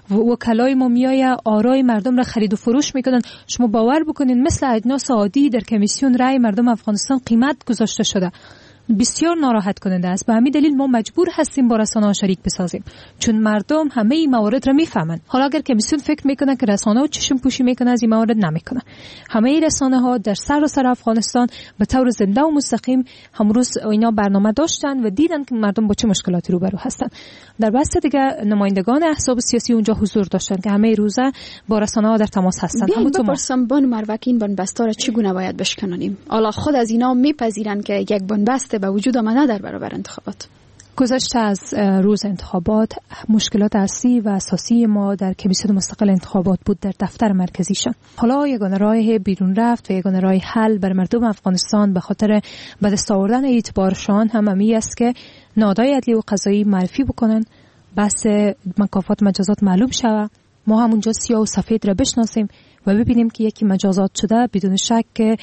وکلای ما میایه آرای مردم را خرید و فروش میکنن. شما باور بکنین مثل اجناس عادی در کمیسیون رای مردم افغانستان قیمت گذاشته شده. بسیار ناراحت کننده است. به همین دلیل ما مجبور هستیم با رسانه‌ها شریک بسازیم، چون مردم همه این موارد را میفهمن. حالا اگر کمیسیون فکر میکنه که رسانه‌ها چشم پوشی میکنه از این موارد، نمیکنه. همه رسانه‌ها در سراسر افغانستان به طور زنده و مستقیم امروز اینا برنامه داشتن و دیدن که مردم با چه مشکلاتی روبرو هستن. در بسته دیگه نمایندگان احزاب سیاسی اونجا حضور داشتن که همه روزه با رسانه‌ها در تماس هستن. همون بپرسم بان مروکین بنبستا را چگونه باید بشکنانیم؟ حالا خود از اینا میپذیرن که یک بنبست به وجود آمده در برابر انتخابات. گذشته از روز انتخابات مشکلات اصلی و اساسی ما در کمیسیون مستقل انتخابات بود در دفتر مرکزیشان. حالا یگانه راه بیرون رفت و یگانه راه حل بر مردم افغانستان به خاطر به دست آوردن اعتبارشان هم همی است که نهادهای عدلی و قضایی معرفی بکنن، بحث مکافات مجازات معلوم شود، ما همونجا سیاه و سفید را بشناسیم و ببینیم که یکی مجازات شده بدون شک که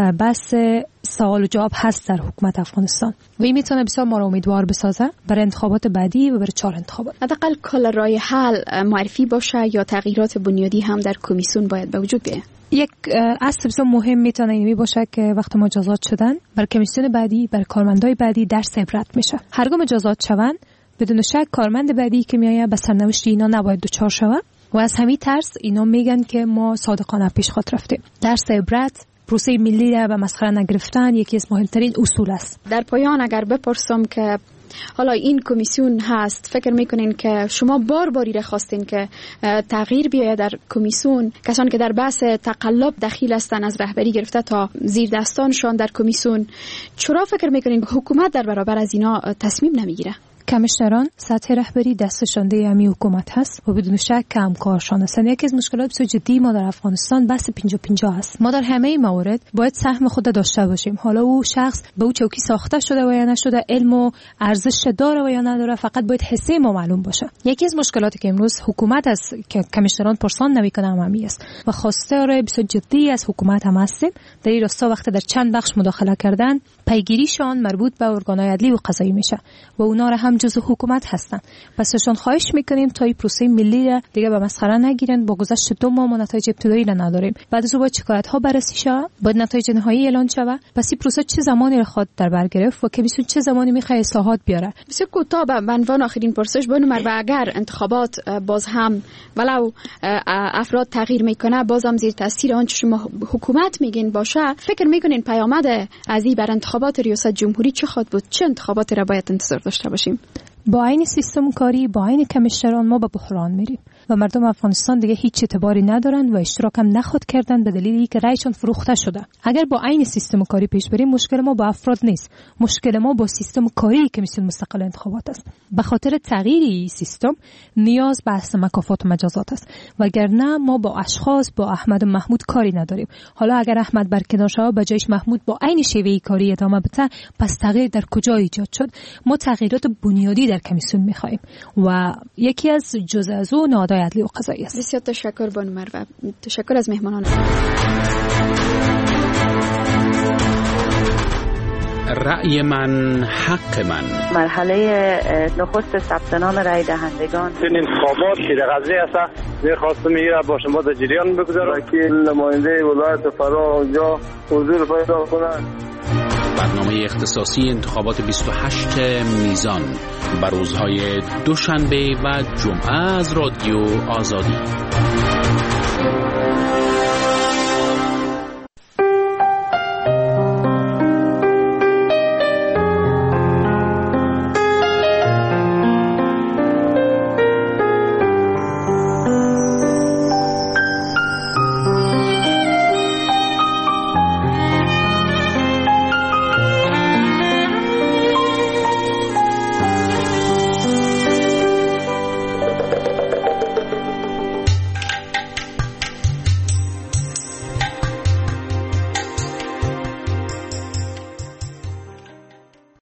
بس سوال و جواب هست در حکومت افغانستان و این میتونه بسیار ما را امیدوار بسازه برای انتخابات بعدی و برای چهار انتخابات. حداقل کل راه حل معرفی باشه یا تغییرات بنیادی هم در کمیسیون باید به وجود بیاید. یک اصل بسیار مهم میتونه اینمی باشه که وقت مجازات شدن بر کمیسیون بعدی، بر کارمندای بعدی درس عبرت میشه. هرگاه مجازات شوند بدون شک کارمند بعدی که میآید به سرنوشت اینا نباید دچار شود و از همین ترس اینا میگن که ما صادقانه پیش خود رفتیم. درس عبرت، پروسه ملی را به مسخره نگرفتن یکی از مهمترین اصول است. در پایان اگر بپرسم که حالا این کمیسیون هست، فکر میکنین که شما بار باری را خواستین که تغییر بیاید در کمیسیون، کسانی که در بحث تقلب دخیل هستن از رهبری گرفته تا زیر دستانشان در کمیسیون، چرا فکر میکنین حکومت در برابر از اینا تصمیم نمیگیره؟ کمیشنران سطح رهبری دستشانده همی حکومت هست و بدون شک همکارشان هستند. یکی از مشکلات بسیار جدی ما در افغانستان بحث پنجاه پنجاه است. ما در همه موارد باید سهم خود داشته باشیم. حالا او شخص به او چوکی ساخته شده و یا نشده، علم و ارزش داره و یا نداره، فقط باید حصه ما معلوم باشه. یکی از مشکلاتی که امروز حکومت است که کمیشنران پرسان نمیکنه همین است و خواسته را بسیار جدی از حکومت هم هستیم در این راستا وقت در چند بخش مداخله کردن، پیگیریشان مربوط به ارگان‌های عدلی و قضایی میشه و اونا را هم جزء حکومت هستن. پس ازشون خواهش میکنیم تا این پروسه ملی را دیگه به مسخره نگیرن. با گذشت دو ماه ما نتایج ابتدایی را نداریم. بعد از اون باید شکایت ها بررسی شه، باید نتایج نهایی اعلان شه. پس این پروسه چه زمانی را خود در بر گرفت و کمیسیون چه زمانی میخواد اصلاحات بیاره؟ بسیار کوتاه به عنوان آخرین پرسش بانو و اگر انتخابات باز هم ولو افراد تغییر میکنه، باز هم زیر تاثیر آنچه شما حکومت میگین باشه، فکر میکنین پیامد از این بر انتخابات ریاست جمهوری چه خواهد بود؟ چه انتخاباتی را باید انتظار داشته باشیم؟ با این سیستم کاری، با این کمیشنران ما به بحران میریم و مردم افغانستان دیگه هیچ اعتباری ندارن و اشتراک هم نخود کردن به دلیل اینکه رایشون فروخته شده. اگر با این سیستم کاری پیش بریم، مشکل ما با افراد نیست، مشکل ما با سیستم کاری کمیسیون مستقل انتخابات است. به خاطر تغییر این سیستم نیاز به بحث مکافات و مجازات است، وگرنه ما با اشخاص با احمد و محمود کاری نداریم. حالا اگر احمد برکنار شود به جایش محمود با عین شیوه کاری ادامه بده، پس تغییر در کجا ایجاد شد؟ ما تغییرات بنیادی در کمیسیون می‌خوایم و یکی از جزء از اون نهادهای عدلی و قضایی است. بسیار تشکر بانو مروه. تشکر از مهمانان. رأی من حق من. مرحله نخست ثبت نام رای دهندگان. این انتخابات که در قضیه است می‌خواستم میگه با شما در جریان بگذارم که نماینده ولایت فرا اونجا حضور پیدا کنند. برنامه اختصاصی انتخابات بیست و هشت میزان بر روزهای دوشنبه و جمعه از رادیو آزادی.